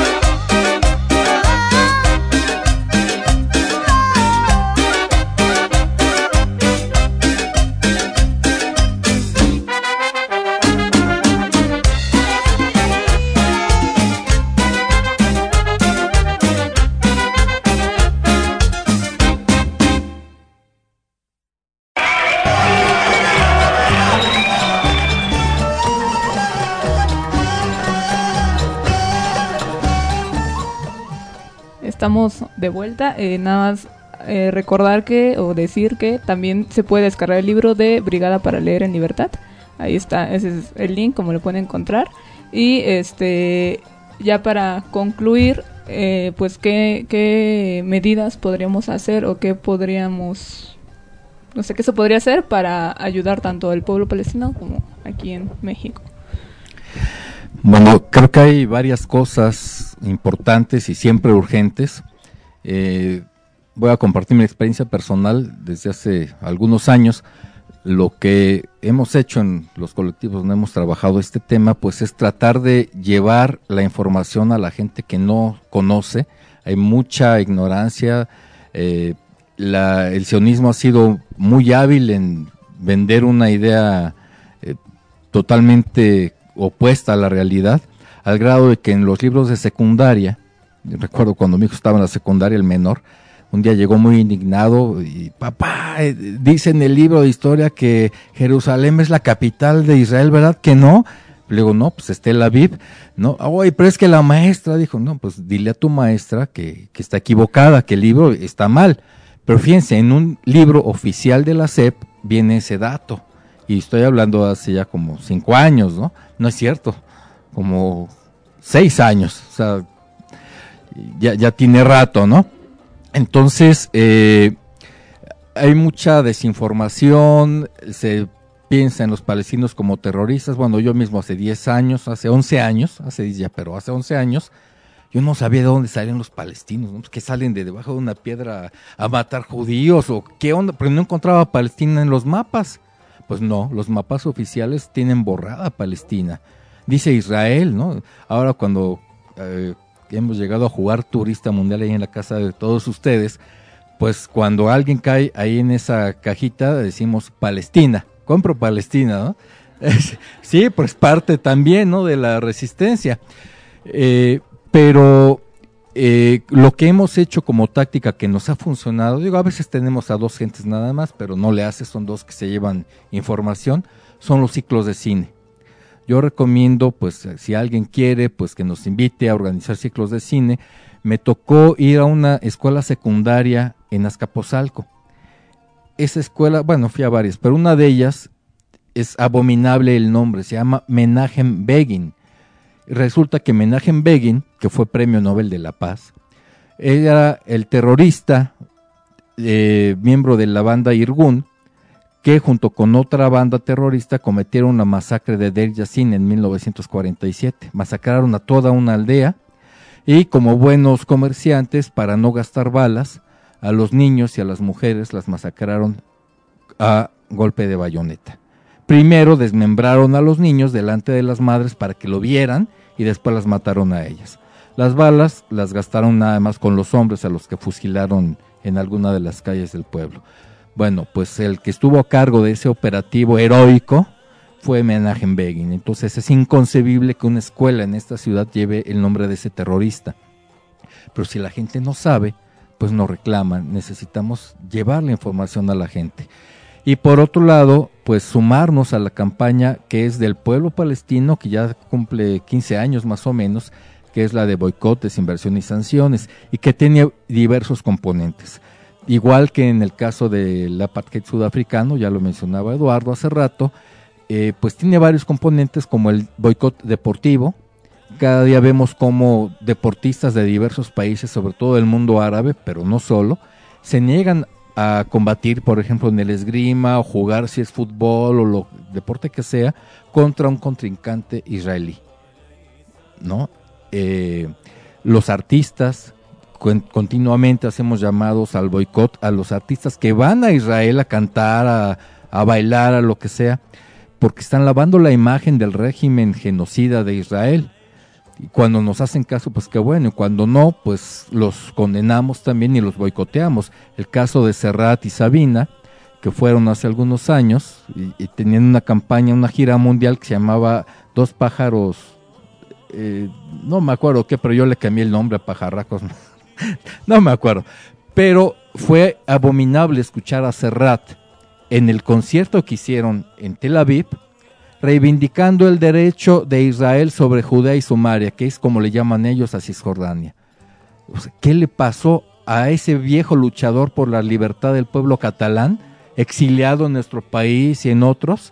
S3: Estamos de vuelta, eh, nada más eh, recordar que o decir que también se puede descargar el libro de Brigada para Leer en Libertad. Ahí está, ese es el link, como lo pueden encontrar. Y este ya para concluir, eh, pues qué, qué medidas podríamos hacer o qué podríamos, no sé qué se podría hacer para ayudar tanto al pueblo palestino como aquí en México.
S7: Bueno, creo que hay varias cosas importantes y siempre urgentes. Eh, voy a compartir mi experiencia personal desde hace algunos años. lo que hemos hecho en los colectivos donde hemos trabajado este tema, pues es tratar de llevar la información a la gente que no conoce. Hay mucha ignorancia, eh, la, el sionismo ha sido muy hábil en vender una idea eh, totalmente opuesta a la realidad, al grado de que en los libros de secundaria, recuerdo cuando mi hijo estaba en la secundaria, el menor, un día llegó muy indignado y papá, eh, dice en el libro de historia que Jerusalén es la capital de Israel, ¿verdad que no? Le digo, no, pues es Tel Aviv, no, oye, pero es que la maestra dijo, no, pues dile a tu maestra que, que está equivocada, que el libro está mal. Pero fíjense, en un libro oficial de la S E P viene ese dato, y estoy hablando hace ya como cinco años, ¿no? No es cierto, como seis años, o sea, ya, ya tiene rato, ¿no? Entonces, eh, hay mucha desinformación, se piensa en los palestinos como terroristas. Bueno, yo mismo hace diez años, hace once años, hace diez ya, pero hace once años, yo no sabía de dónde salían los palestinos, ¿no? Que salen de debajo de una piedra a matar judíos, o qué onda, pero no encontraba Palestina en los mapas. Pues no, los mapas oficiales tienen borrada Palestina. Dice Israel, ¿no? Ahora cuando eh, hemos llegado a jugar turista mundial ahí en la casa de todos ustedes, pues cuando alguien cae ahí en esa cajita decimos Palestina, compro Palestina, ¿no? Sí, pues parte también, ¿no?, de la resistencia. Eh, pero eh, lo que hemos hecho como táctica que nos ha funcionado, digo, a veces tenemos a dos gentes nada más, pero no le hace, son dos que se llevan información, son los ciclos de cine. Yo recomiendo, pues, si alguien quiere, pues que nos invite a organizar ciclos de cine. Me tocó ir a una escuela secundaria en Azcapotzalco. Esa escuela, bueno, fui a varias, pero una de ellas es abominable el nombre, se llama Menachem Begin. Resulta que Menachem Begin, que fue Premio Nobel de la Paz, era el terrorista, eh, miembro de la banda Irgun, que junto con otra banda terrorista cometieron la masacre de Deir Yassin en mil novecientos cuarenta y siete. Masacraron a toda una aldea y, como buenos comerciantes, para no gastar balas, a los niños y a las mujeres las masacraron a golpe de bayoneta. Primero desmembraron a los niños delante de las madres para que lo vieran y después las mataron a ellas. Las balas las gastaron nada más con los hombres a los que fusilaron en alguna de las calles del pueblo. Bueno, pues el que estuvo a cargo de ese operativo heroico fue Menachem Begin. Entonces es inconcebible que una escuela en esta ciudad lleve el nombre de ese terrorista. Pero si la gente no sabe, pues no reclaman. Necesitamos llevar la información a la gente. Y por otro lado, pues sumarnos a la campaña que es del pueblo palestino, que ya cumple quince años más o menos, que es la de boicot, desinversión y sanciones, y que tiene diversos componentes. Igual que en el caso del apartheid sudafricano, ya lo mencionaba Eduardo hace rato, eh, pues tiene varios componentes como el boicot deportivo. Cada día vemos cómo deportistas de diversos países, sobre todo del mundo árabe, pero no solo, se niegan a combatir, por ejemplo, en el esgrima o jugar, si es fútbol o lo deporte que sea, contra un contrincante israelí, ¿no? Eh, los artistas, continuamente hacemos llamados al boicot a los artistas que van a Israel a cantar, a, a bailar, a lo que sea, porque están lavando la imagen del régimen genocida de Israel. Y cuando nos hacen caso, pues qué bueno, y cuando no, pues los condenamos también y los boicoteamos. El caso de Serrat y Sabina, que fueron hace algunos años y, y tenían una campaña, una gira mundial que se llamaba Dos pájaros, eh, no me acuerdo qué, pero yo le cambié el nombre a pajarracos. No me acuerdo, pero fue abominable escuchar a Serrat en el concierto que hicieron en Tel Aviv, reivindicando el derecho de Israel sobre Judea y Samaria, que es como le llaman ellos a Cisjordania. O sea, ¿qué le pasó a ese viejo luchador por la libertad del pueblo catalán, exiliado en nuestro país y en otros,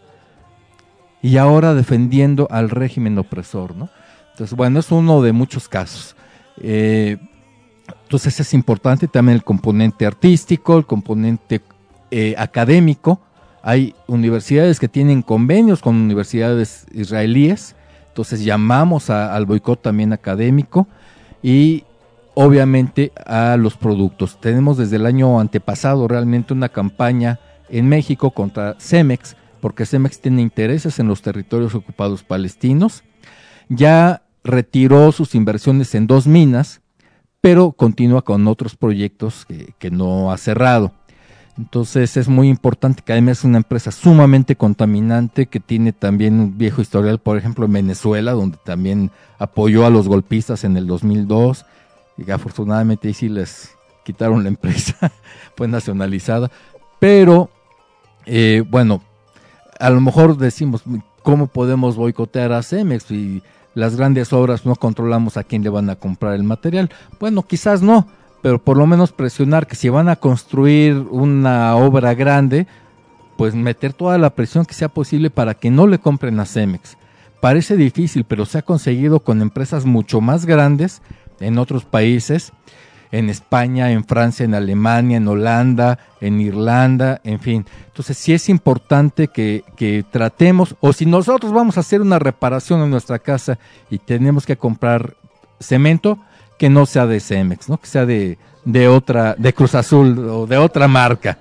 S7: y ahora defendiendo al régimen opresor, ¿no? Entonces, bueno, es uno de muchos casos. Eh, Entonces es importante también el componente artístico, el componente eh, académico. Hay universidades que tienen convenios con universidades israelíes, entonces llamamos a, al boicot también académico y obviamente a los productos. Tenemos desde el año antepasado realmente una campaña en México contra Cemex, porque Cemex tiene intereses en los territorios ocupados palestinos. Ya retiró sus inversiones en dos minas, pero continúa con otros proyectos que, que no ha cerrado. Entonces es muy importante que además es una empresa sumamente contaminante, que tiene también un viejo historial, por ejemplo en Venezuela, donde también apoyó a los golpistas en el dos mil dos, y afortunadamente ahí sí les quitaron la empresa, fue nacionalizada, pero eh, bueno, a lo mejor decimos, ¿cómo podemos boicotear a Cemex? Y las grandes obras no controlamos a quién le van a comprar el material. Bueno, quizás no, pero por lo menos presionar que si van a construir una obra grande, pues meter toda la presión que sea posible para que no le compren a Cemex. Parece difícil, pero se ha conseguido con empresas mucho más grandes en otros países, en España, en Francia, en Alemania, en Holanda, en Irlanda, en fin. Entonces sí es importante que, que tratemos, o si nosotros vamos a hacer una reparación en nuestra casa y tenemos que comprar cemento, que no sea de Cemex, ¿no? Que sea de, de otra, de Cruz Azul o de otra marca.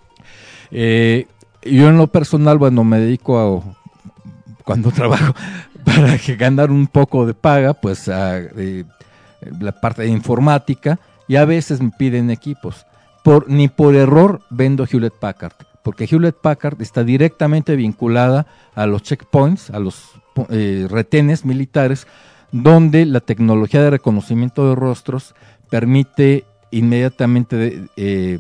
S7: Eh, yo en lo personal, bueno, me dedico a, cuando trabajo, para que ganar un poco de paga, pues a eh, la parte de informática, y a veces me piden equipos. Por, ni por error vendo Hewlett Packard, porque Hewlett Packard está directamente vinculada a los checkpoints, a los eh, retenes militares, donde la tecnología de reconocimiento de rostros permite inmediatamente de, eh,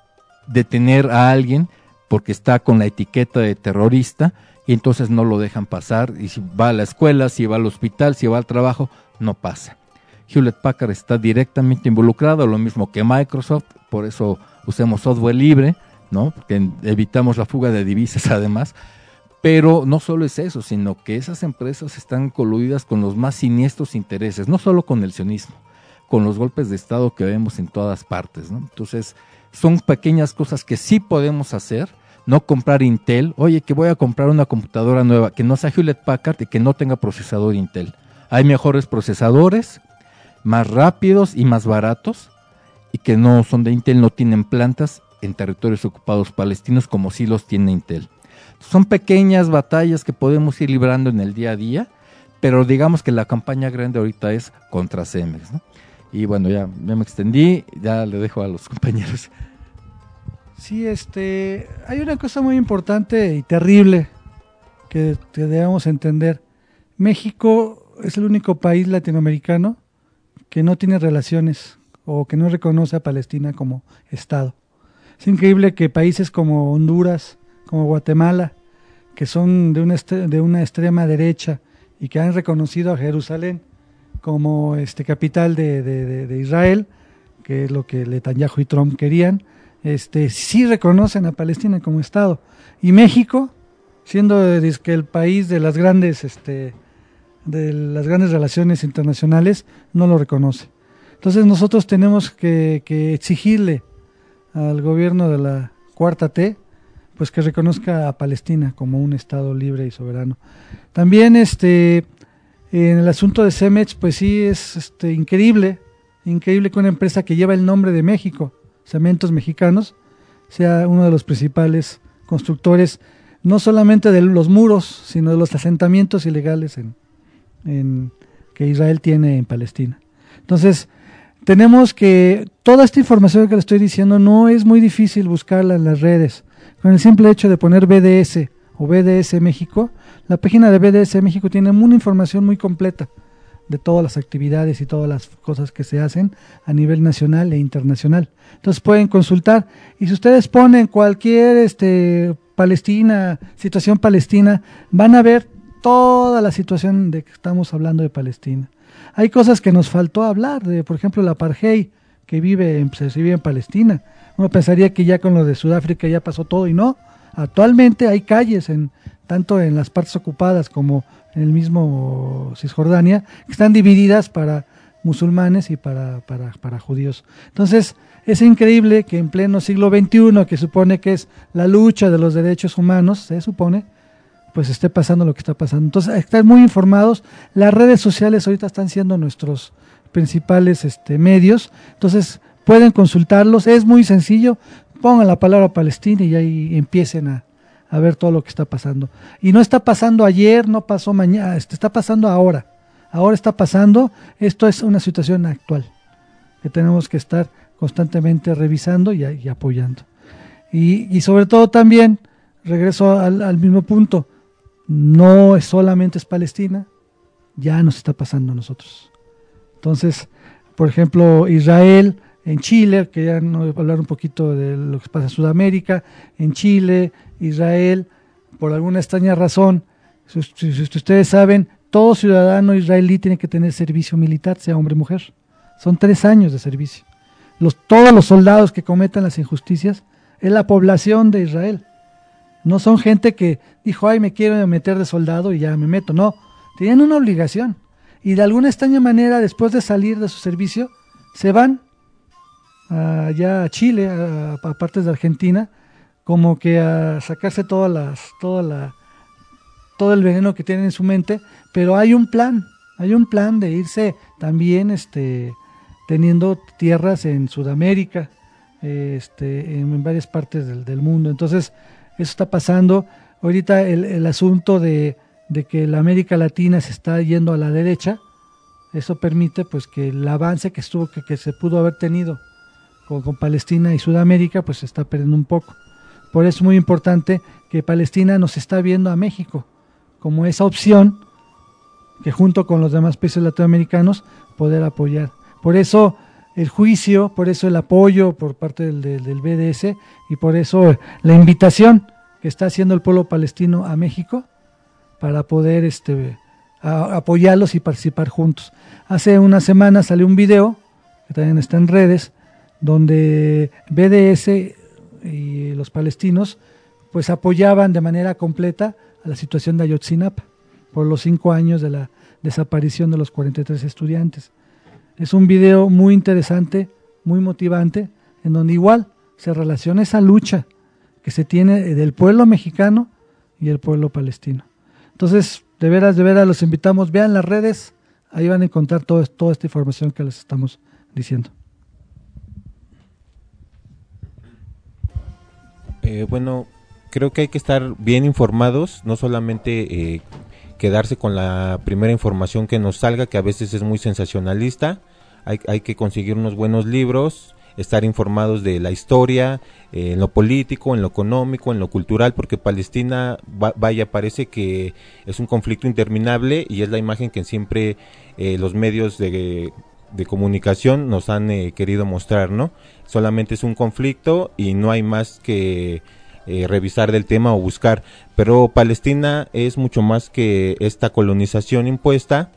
S7: detener a alguien porque está con la etiqueta de terrorista, y entonces no lo dejan pasar, y si va a la escuela, si va al hospital, si va al trabajo, no pasa. Hewlett Packard está directamente involucrado, lo mismo que Microsoft, por eso usemos software libre, ¿no? Porque evitamos la fuga de divisas además. Pero no solo es eso, sino que esas empresas están coludidas con los más siniestros intereses, no solo con el sionismo, con los golpes de Estado que vemos en todas partes, ¿no? Entonces, son pequeñas cosas que sí podemos hacer, no comprar Intel. Oye, que voy a comprar una computadora nueva, que no sea Hewlett Packard y que no tenga procesador Intel. Hay mejores procesadores, más rápidos y más baratos, y que no son de Intel, no tienen plantas en territorios ocupados palestinos como sí los tiene Intel. Son pequeñas batallas que podemos ir librando en el día a día, pero digamos que la campaña grande ahorita es contra Cemex, ¿no? Y bueno, ya, ya me extendí, ya le dejo a los compañeros.
S6: Sí, este, hay una cosa muy importante y terrible que, que debemos entender. México es el único país latinoamericano que no tiene relaciones o que no reconoce a Palestina como Estado. Es increíble que países como Honduras, como Guatemala, que son de una, de una extrema derecha y que han reconocido a Jerusalén como este capital de, de, de, de Israel, que es lo que Netanyahu y Trump querían, este, sí reconocen a Palestina como Estado. Y México, siendo que el país de las grandes, este, de las grandes relaciones internacionales, no lo reconoce. Entonces nosotros tenemos que, que exigirle al gobierno de la Cuarta T, pues que reconozca a Palestina como un Estado libre y soberano. También este en el asunto de Cemex, pues sí es este increíble, increíble que una empresa que lleva el nombre de México, Cementos Mexicanos, sea uno de los principales constructores, no solamente de los muros, sino de los asentamientos ilegales en, en que Israel tiene en Palestina. Entonces, tenemos que, toda esta información que le estoy diciendo no es muy difícil buscarla en las redes. Con el simple hecho de poner B D S o B D S México, la página de B D S México tiene una información muy completa de todas las actividades y todas las cosas que se hacen a nivel nacional e internacional. Entonces pueden consultar, y si ustedes ponen cualquier este Palestina, situación palestina, van a ver toda la situación de que estamos hablando de Palestina. Hay cosas que nos faltó hablar, de por ejemplo la apartheid que vive en, se vive en Palestina. Uno pensaría que ya con lo de Sudáfrica ya pasó todo, y no. Actualmente hay calles, en tanto en las partes ocupadas como en el mismo Cisjordania, que están divididas para musulmanes y para, para, para judíos. Entonces, es increíble que en pleno siglo veintiuno, que supone que es la lucha de los derechos humanos, se supone, pues esté pasando lo que está pasando. Entonces, están muy informados. Las redes sociales ahorita están siendo nuestros principales este, medios. Entonces, pueden consultarlos. Es muy sencillo. pongan la palabra Palestina y ahí empiecen a, a ver todo lo que está pasando. Y no está pasando ayer, no pasó mañana, está pasando ahora. Ahora está pasando, esto es una situación actual que tenemos que estar constantemente revisando y, y apoyando. Y, y sobre todo también, regreso al, al mismo punto, no es solamente es Palestina, ya nos está pasando a nosotros. Entonces, por ejemplo, Israel en Chile, que ya no voy a hablar un poquito de lo que pasa en Sudamérica, en Chile, Israel, por alguna extraña razón, si, si, si ustedes saben, todo ciudadano israelí tiene que tener servicio militar, sea hombre o mujer. Son tres años de servicio. Los, todos los soldados que cometan las injusticias es la población de Israel. No son gente que dijo, ay, me quiero meter de soldado y ya me meto. No, tienen una obligación. Y de alguna extraña manera, después de salir de su servicio, se van allá a Chile, a, a partes de Argentina, como que a sacarse todas las, toda la, todo el veneno que tienen en su mente. Pero hay un plan, hay un plan de irse también este, teniendo tierras en Sudamérica, este, en, en varias partes del, del mundo. Entonces, eso está pasando. Ahorita el, el asunto de, de que la América Latina se está yendo a la derecha, eso permite pues que el avance que estuvo, que, que se pudo haber tenido con, con Palestina y Sudamérica, pues se está perdiendo un poco. Por eso es muy importante que Palestina nos está viendo a México como esa opción que junto con los demás países latinoamericanos poder apoyar. Por eso el juicio, por eso el apoyo por parte del, del, del B D S y por eso la invitación que está haciendo el pueblo palestino a México para poder este, a, apoyarlos y participar juntos. Hace una semana salió un video, que también está en redes, donde B D S y los palestinos pues apoyaban de manera completa a la situación de Ayotzinapa por los cinco años de la desaparición de los cuarenta y tres estudiantes. Es un video muy interesante, muy motivante, en donde igual se relaciona esa lucha que se tiene del pueblo mexicano y el pueblo palestino. Entonces, de veras, de veras, los invitamos, vean las redes, ahí van a encontrar todo, toda esta información que les estamos diciendo.
S4: Eh, bueno, creo que hay que estar bien informados, no solamente eh, quedarse con la primera información que nos salga, que a veces es muy sensacionalista. Hay, hay que conseguir unos buenos libros, estar informados de la historia, eh, en lo político, en lo económico, en lo cultural, porque Palestina, va, vaya, parece que es un conflicto interminable y es la imagen que siempre eh, los medios de, de comunicación nos han eh, querido mostrar, ¿no? Solamente es un conflicto y no hay más que eh, revisar del tema o buscar, pero Palestina es mucho más que esta colonización impuesta.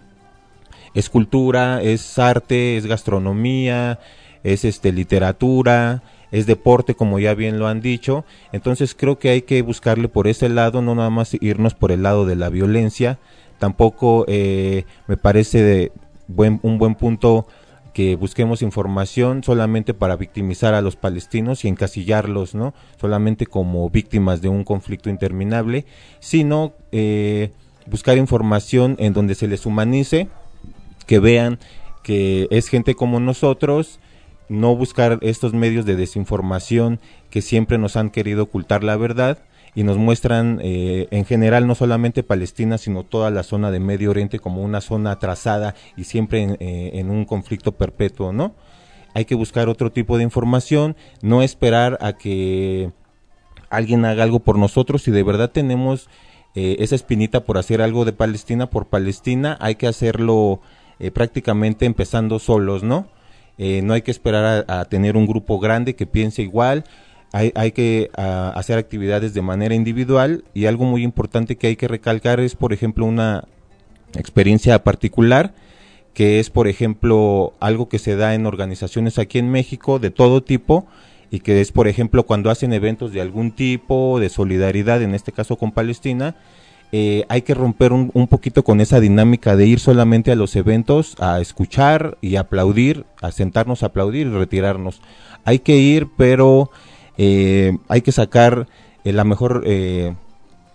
S4: Es cultura, es arte, es gastronomía, es este literatura, es deporte, como ya bien lo han dicho. Entonces creo que hay que buscarle por ese lado, no nada más irnos por el lado de la violencia. Tampoco eh, me parece de buen, un buen punto que busquemos información solamente para victimizar a los palestinos y encasillarlos, ¿no? Solamente como víctimas de un conflicto interminable, sino eh, buscar información en donde se les humanice, que vean que es gente como nosotros, no buscar estos medios de desinformación que siempre nos han querido ocultar la verdad y nos muestran eh, en general no solamente Palestina sino toda la zona de Medio Oriente como una zona atrasada y siempre en, eh, en un conflicto perpetuo, ¿no? Hay que buscar otro tipo de información, no esperar a que alguien haga algo por nosotros. Si de verdad tenemos eh, esa espinita por hacer algo de Palestina por Palestina, hay que hacerlo Eh, prácticamente empezando solos, ¿no? Eh, no hay que esperar a, a tener un grupo grande que piense igual, hay, hay que a, hacer actividades de manera individual, y algo muy importante que hay que recalcar es, por ejemplo, una experiencia particular, que es, por ejemplo, algo que se da en organizaciones aquí en México de todo tipo, y que es, por ejemplo, cuando hacen eventos de algún tipo, de solidaridad, en este caso con Palestina. Eh, hay que romper un, un poquito con esa dinámica de ir solamente a los eventos a escuchar y aplaudir, a sentarnos a aplaudir y retirarnos. Hay que ir, pero eh, hay que sacar eh, la mejor eh,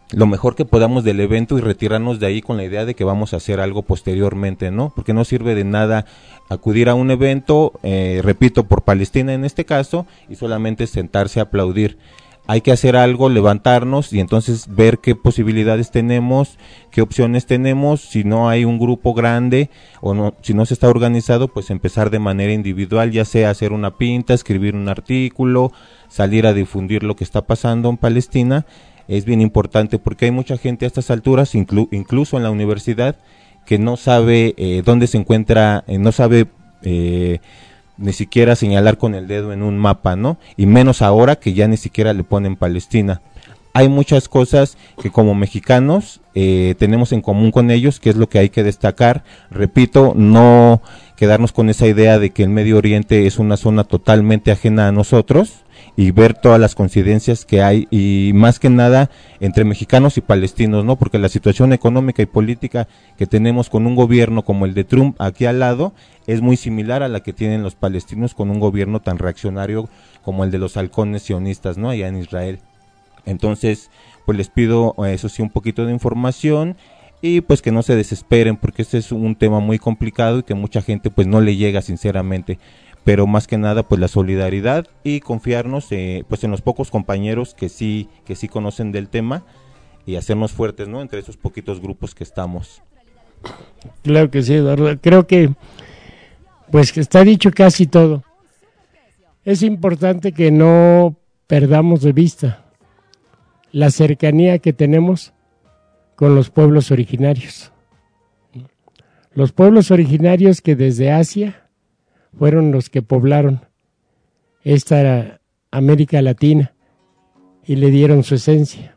S4: lo mejor que podamos del evento y retirarnos de ahí con la idea de que vamos a hacer algo posteriormente, ¿no? Porque no sirve de nada acudir a un evento, eh, repito, por Palestina en este caso, y solamente sentarse a aplaudir. Hay que hacer algo, levantarnos y entonces ver qué posibilidades tenemos, qué opciones tenemos. Si no hay un grupo grande o no, si no se está organizado, pues empezar de manera individual, ya sea hacer una pinta, escribir un artículo, salir a difundir lo que está pasando en Palestina. Es bien importante porque hay mucha gente a estas alturas, inclu- incluso en la universidad, que no sabe eh, dónde se encuentra, eh, no sabe eh, ni siquiera señalar con el dedo en un mapa, ¿no? Y menos ahora que ya ni siquiera le ponen Palestina. Hay muchas cosas que como mexicanos eh, tenemos en común con ellos, que es lo que hay que destacar. Repito, no quedarnos con esa idea de que el Medio Oriente es una zona totalmente ajena a nosotros, y ver todas las coincidencias que hay, y más que nada entre mexicanos y palestinos, ¿no? Porque la situación económica y política que tenemos con un gobierno como el de Trump aquí al lado es muy similar a la que tienen los palestinos con un gobierno tan reaccionario como el de los halcones sionistas, ¿no? Allá en Israel. Entonces, pues les pido, eso sí, un poquito de información y pues que no se desesperen, porque este es un tema muy complicado y que mucha gente pues no le llega sinceramente. Pero más que nada pues la solidaridad y confiarnos eh, pues en los pocos compañeros que sí que sí conocen del tema y hacernos fuertes, ¿no? Entre esos poquitos grupos que estamos.
S5: Claro que sí, Eduardo. Creo que pues que está dicho casi todo. Es importante que no perdamos de vista la cercanía que tenemos con los pueblos originarios. Los pueblos originarios que desde Asia fueron los que poblaron esta América Latina y le dieron su esencia.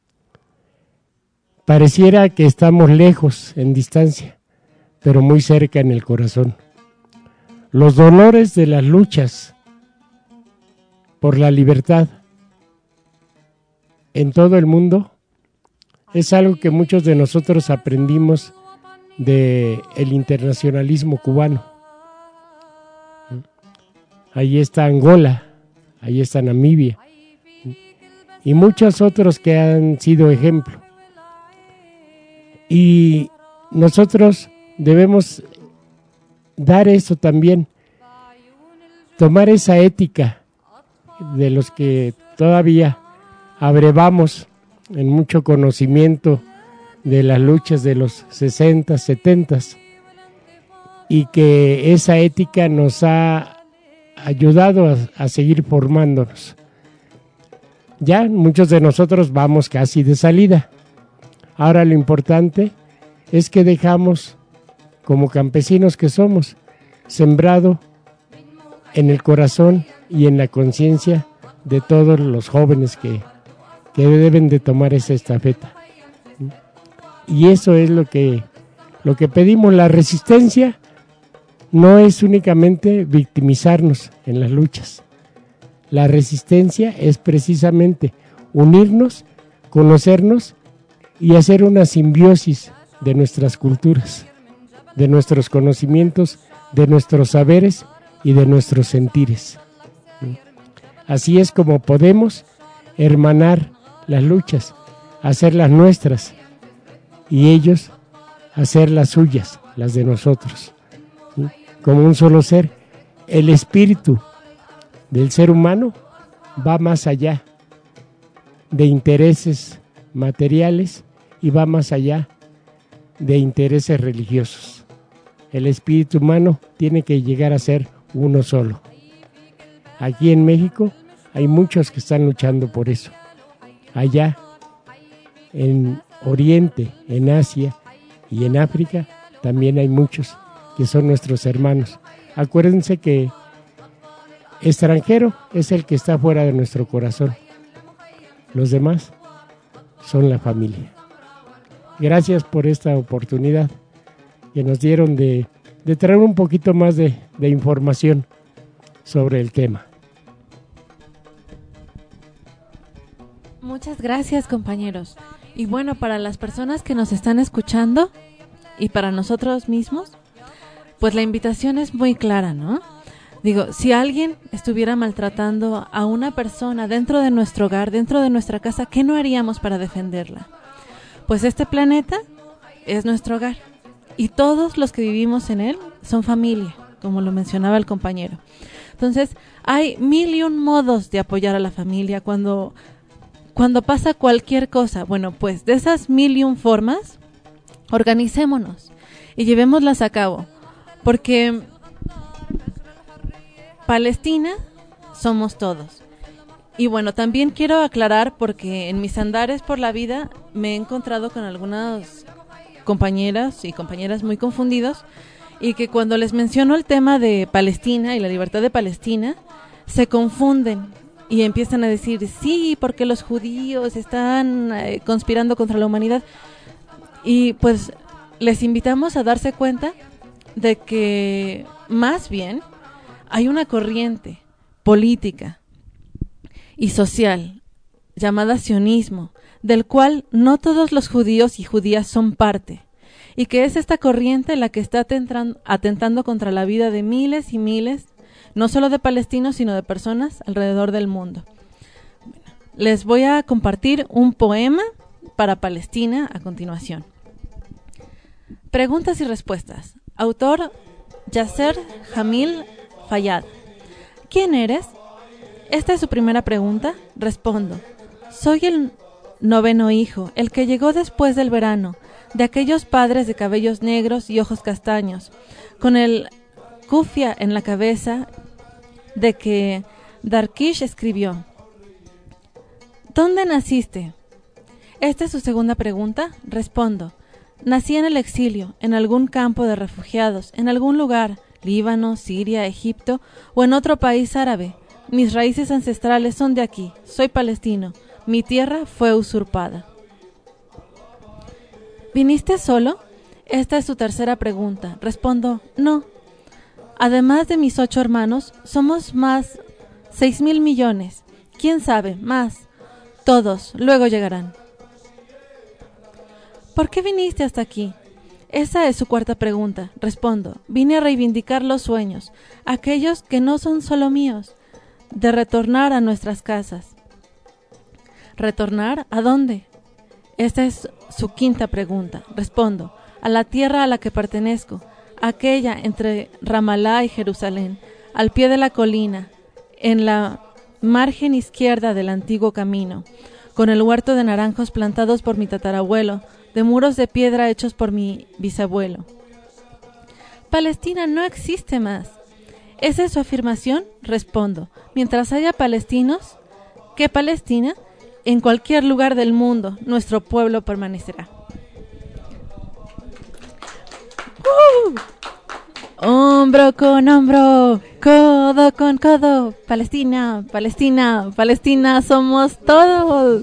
S5: Pareciera que estamos lejos en distancia, pero muy cerca en el corazón. Los dolores de las luchas por la libertad en todo el mundo es algo que muchos de nosotros aprendimos del internacionalismo cubano. Ahí está Angola, ahí está Namibia y muchos otros que han sido ejemplo. Y nosotros debemos dar eso también, tomar esa ética de los que todavía abrevamos en mucho conocimiento de las luchas de los sesenta, setenta, y que esa ética nos ha ayudado a, a seguir formándonos. Ya muchos de nosotros vamos casi de salida. Ahora lo importante es que dejamos, como campesinos que somos, sembrado en el corazón y en la conciencia de todos los jóvenes que, que deben de tomar esa estafeta. Y eso es lo que, lo que pedimos. La resistencia no es únicamente victimizarnos en las luchas. La resistencia es precisamente unirnos, conocernos y hacer una simbiosis de nuestras culturas, de nuestros conocimientos, de nuestros saberes y de nuestros sentires. Así es como podemos hermanar las luchas, hacerlas nuestras y ellos hacer las suyas, las de nosotros. Como un solo ser, el espíritu del ser humano va más allá de intereses materiales y va más allá de intereses religiosos. El espíritu humano tiene que llegar a ser uno solo. Aquí en México hay muchos que están luchando por eso. Allá, en Oriente, en Asia y en África, también hay muchos que son nuestros hermanos. Acuérdense que extranjero es el que está fuera de nuestro corazón. Los demás son la familia. Gracias por esta oportunidad que nos dieron de, de traer un poquito más de, de información sobre el tema.
S2: Muchas gracias, compañeros. Y bueno, para las personas que nos están escuchando y para nosotros mismos, pues la invitación es muy clara, ¿no? Digo, si alguien estuviera maltratando a una persona dentro de nuestro hogar, dentro de nuestra casa, ¿qué no haríamos para defenderla? Pues este planeta es nuestro hogar y todos los que vivimos en él son familia, como lo mencionaba el compañero. Entonces, hay mil y un modos de apoyar a la familia cuando, cuando pasa cualquier cosa. Bueno, pues de esas mil y un formas, organicémonos y llevémoslas a cabo, porque Palestina somos todos. Y bueno, también quiero aclarar, porque en mis andares por la vida me he encontrado con algunas compañeras y compañeras muy confundidos, y que cuando les menciono el tema de Palestina y la libertad de Palestina, se confunden y empiezan a decir, sí, porque los judíos están eh, conspirando contra la humanidad. Y pues les invitamos a darse cuenta de que más bien hay una corriente política y social llamada sionismo, del cual no todos los judíos y judías son parte, y que es esta corriente la que está atentando, atentando contra la vida de miles y miles, no solo de palestinos, sino de personas alrededor del mundo. Les voy a compartir un poema para Palestina a continuación. Preguntas y respuestas. Autor Yasser Jamil Fayyad. ¿Quién eres? Esta es su primera pregunta. Respondo. Soy el noveno hijo, el que llegó después del verano, de aquellos padres de cabellos negros y ojos castaños, con el kufia en la cabeza, de que Darkish escribió. ¿Dónde naciste? Esta es su segunda pregunta. Respondo. Nací en el exilio, en algún campo de refugiados, en algún lugar, Líbano, Siria, Egipto o en otro país árabe. Mis raíces ancestrales son de aquí. Soy palestino. Mi tierra fue usurpada. ¿Viniste solo? Esta es su tercera pregunta. Respondo, no. Además de mis ocho hermanos, somos más seis mil millones. ¿Quién sabe? Más. Todos, luego llegarán. ¿Por qué viniste hasta aquí? Esa es su cuarta pregunta. Respondo, vine a reivindicar los sueños, aquellos que no son solo míos, de retornar a nuestras casas. ¿Retornar? ¿A dónde? Esta es su quinta pregunta. Respondo, a la tierra a la que pertenezco, aquella entre Ramalá y Jerusalén, al pie de la colina, en la margen izquierda del antiguo camino, con el huerto de naranjos plantados por mi tatarabuelo, de muros de piedra hechos por mi bisabuelo. Palestina no existe más. ¿Esa es su afirmación? Respondo, mientras haya palestinos, ¿qué Palestina? En cualquier lugar del mundo, nuestro pueblo permanecerá. ¡Uh! Hombro con hombro, codo con codo, Palestina, Palestina, Palestina, somos todos.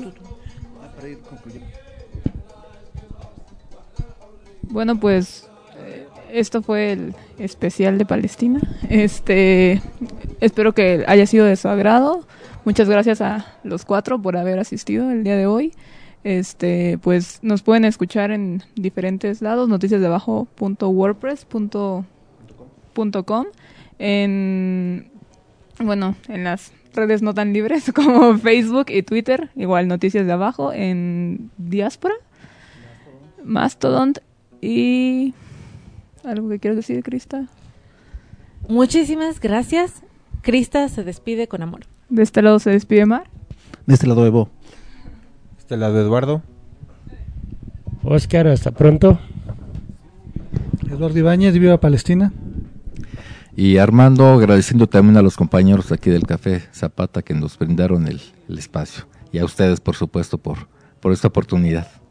S3: Bueno, pues eh, esto fue el especial de Palestina. Este, espero que haya sido de su agrado. Muchas gracias a los cuatro por haber asistido el día de hoy. Este, pues nos pueden escuchar en diferentes lados, noticias de abajo punto wordpress punto com, en bueno, en las redes no tan libres como Facebook y Twitter, igual Noticias de Abajo, en Diáspora, Mastodon. Y algo que quieras decir, Crista.
S2: Muchísimas gracias. Crista se despide con amor.
S3: De este lado se despide Mar.
S4: De este lado Evo. De este lado Eduardo.
S5: Oscar, hasta pronto.
S6: Eduardo Ibáñez, viva Palestina.
S7: Y Armando, agradeciendo también a los compañeros aquí del Café Zapata que nos brindaron el, el espacio. Y a ustedes, por supuesto, por, por esta oportunidad.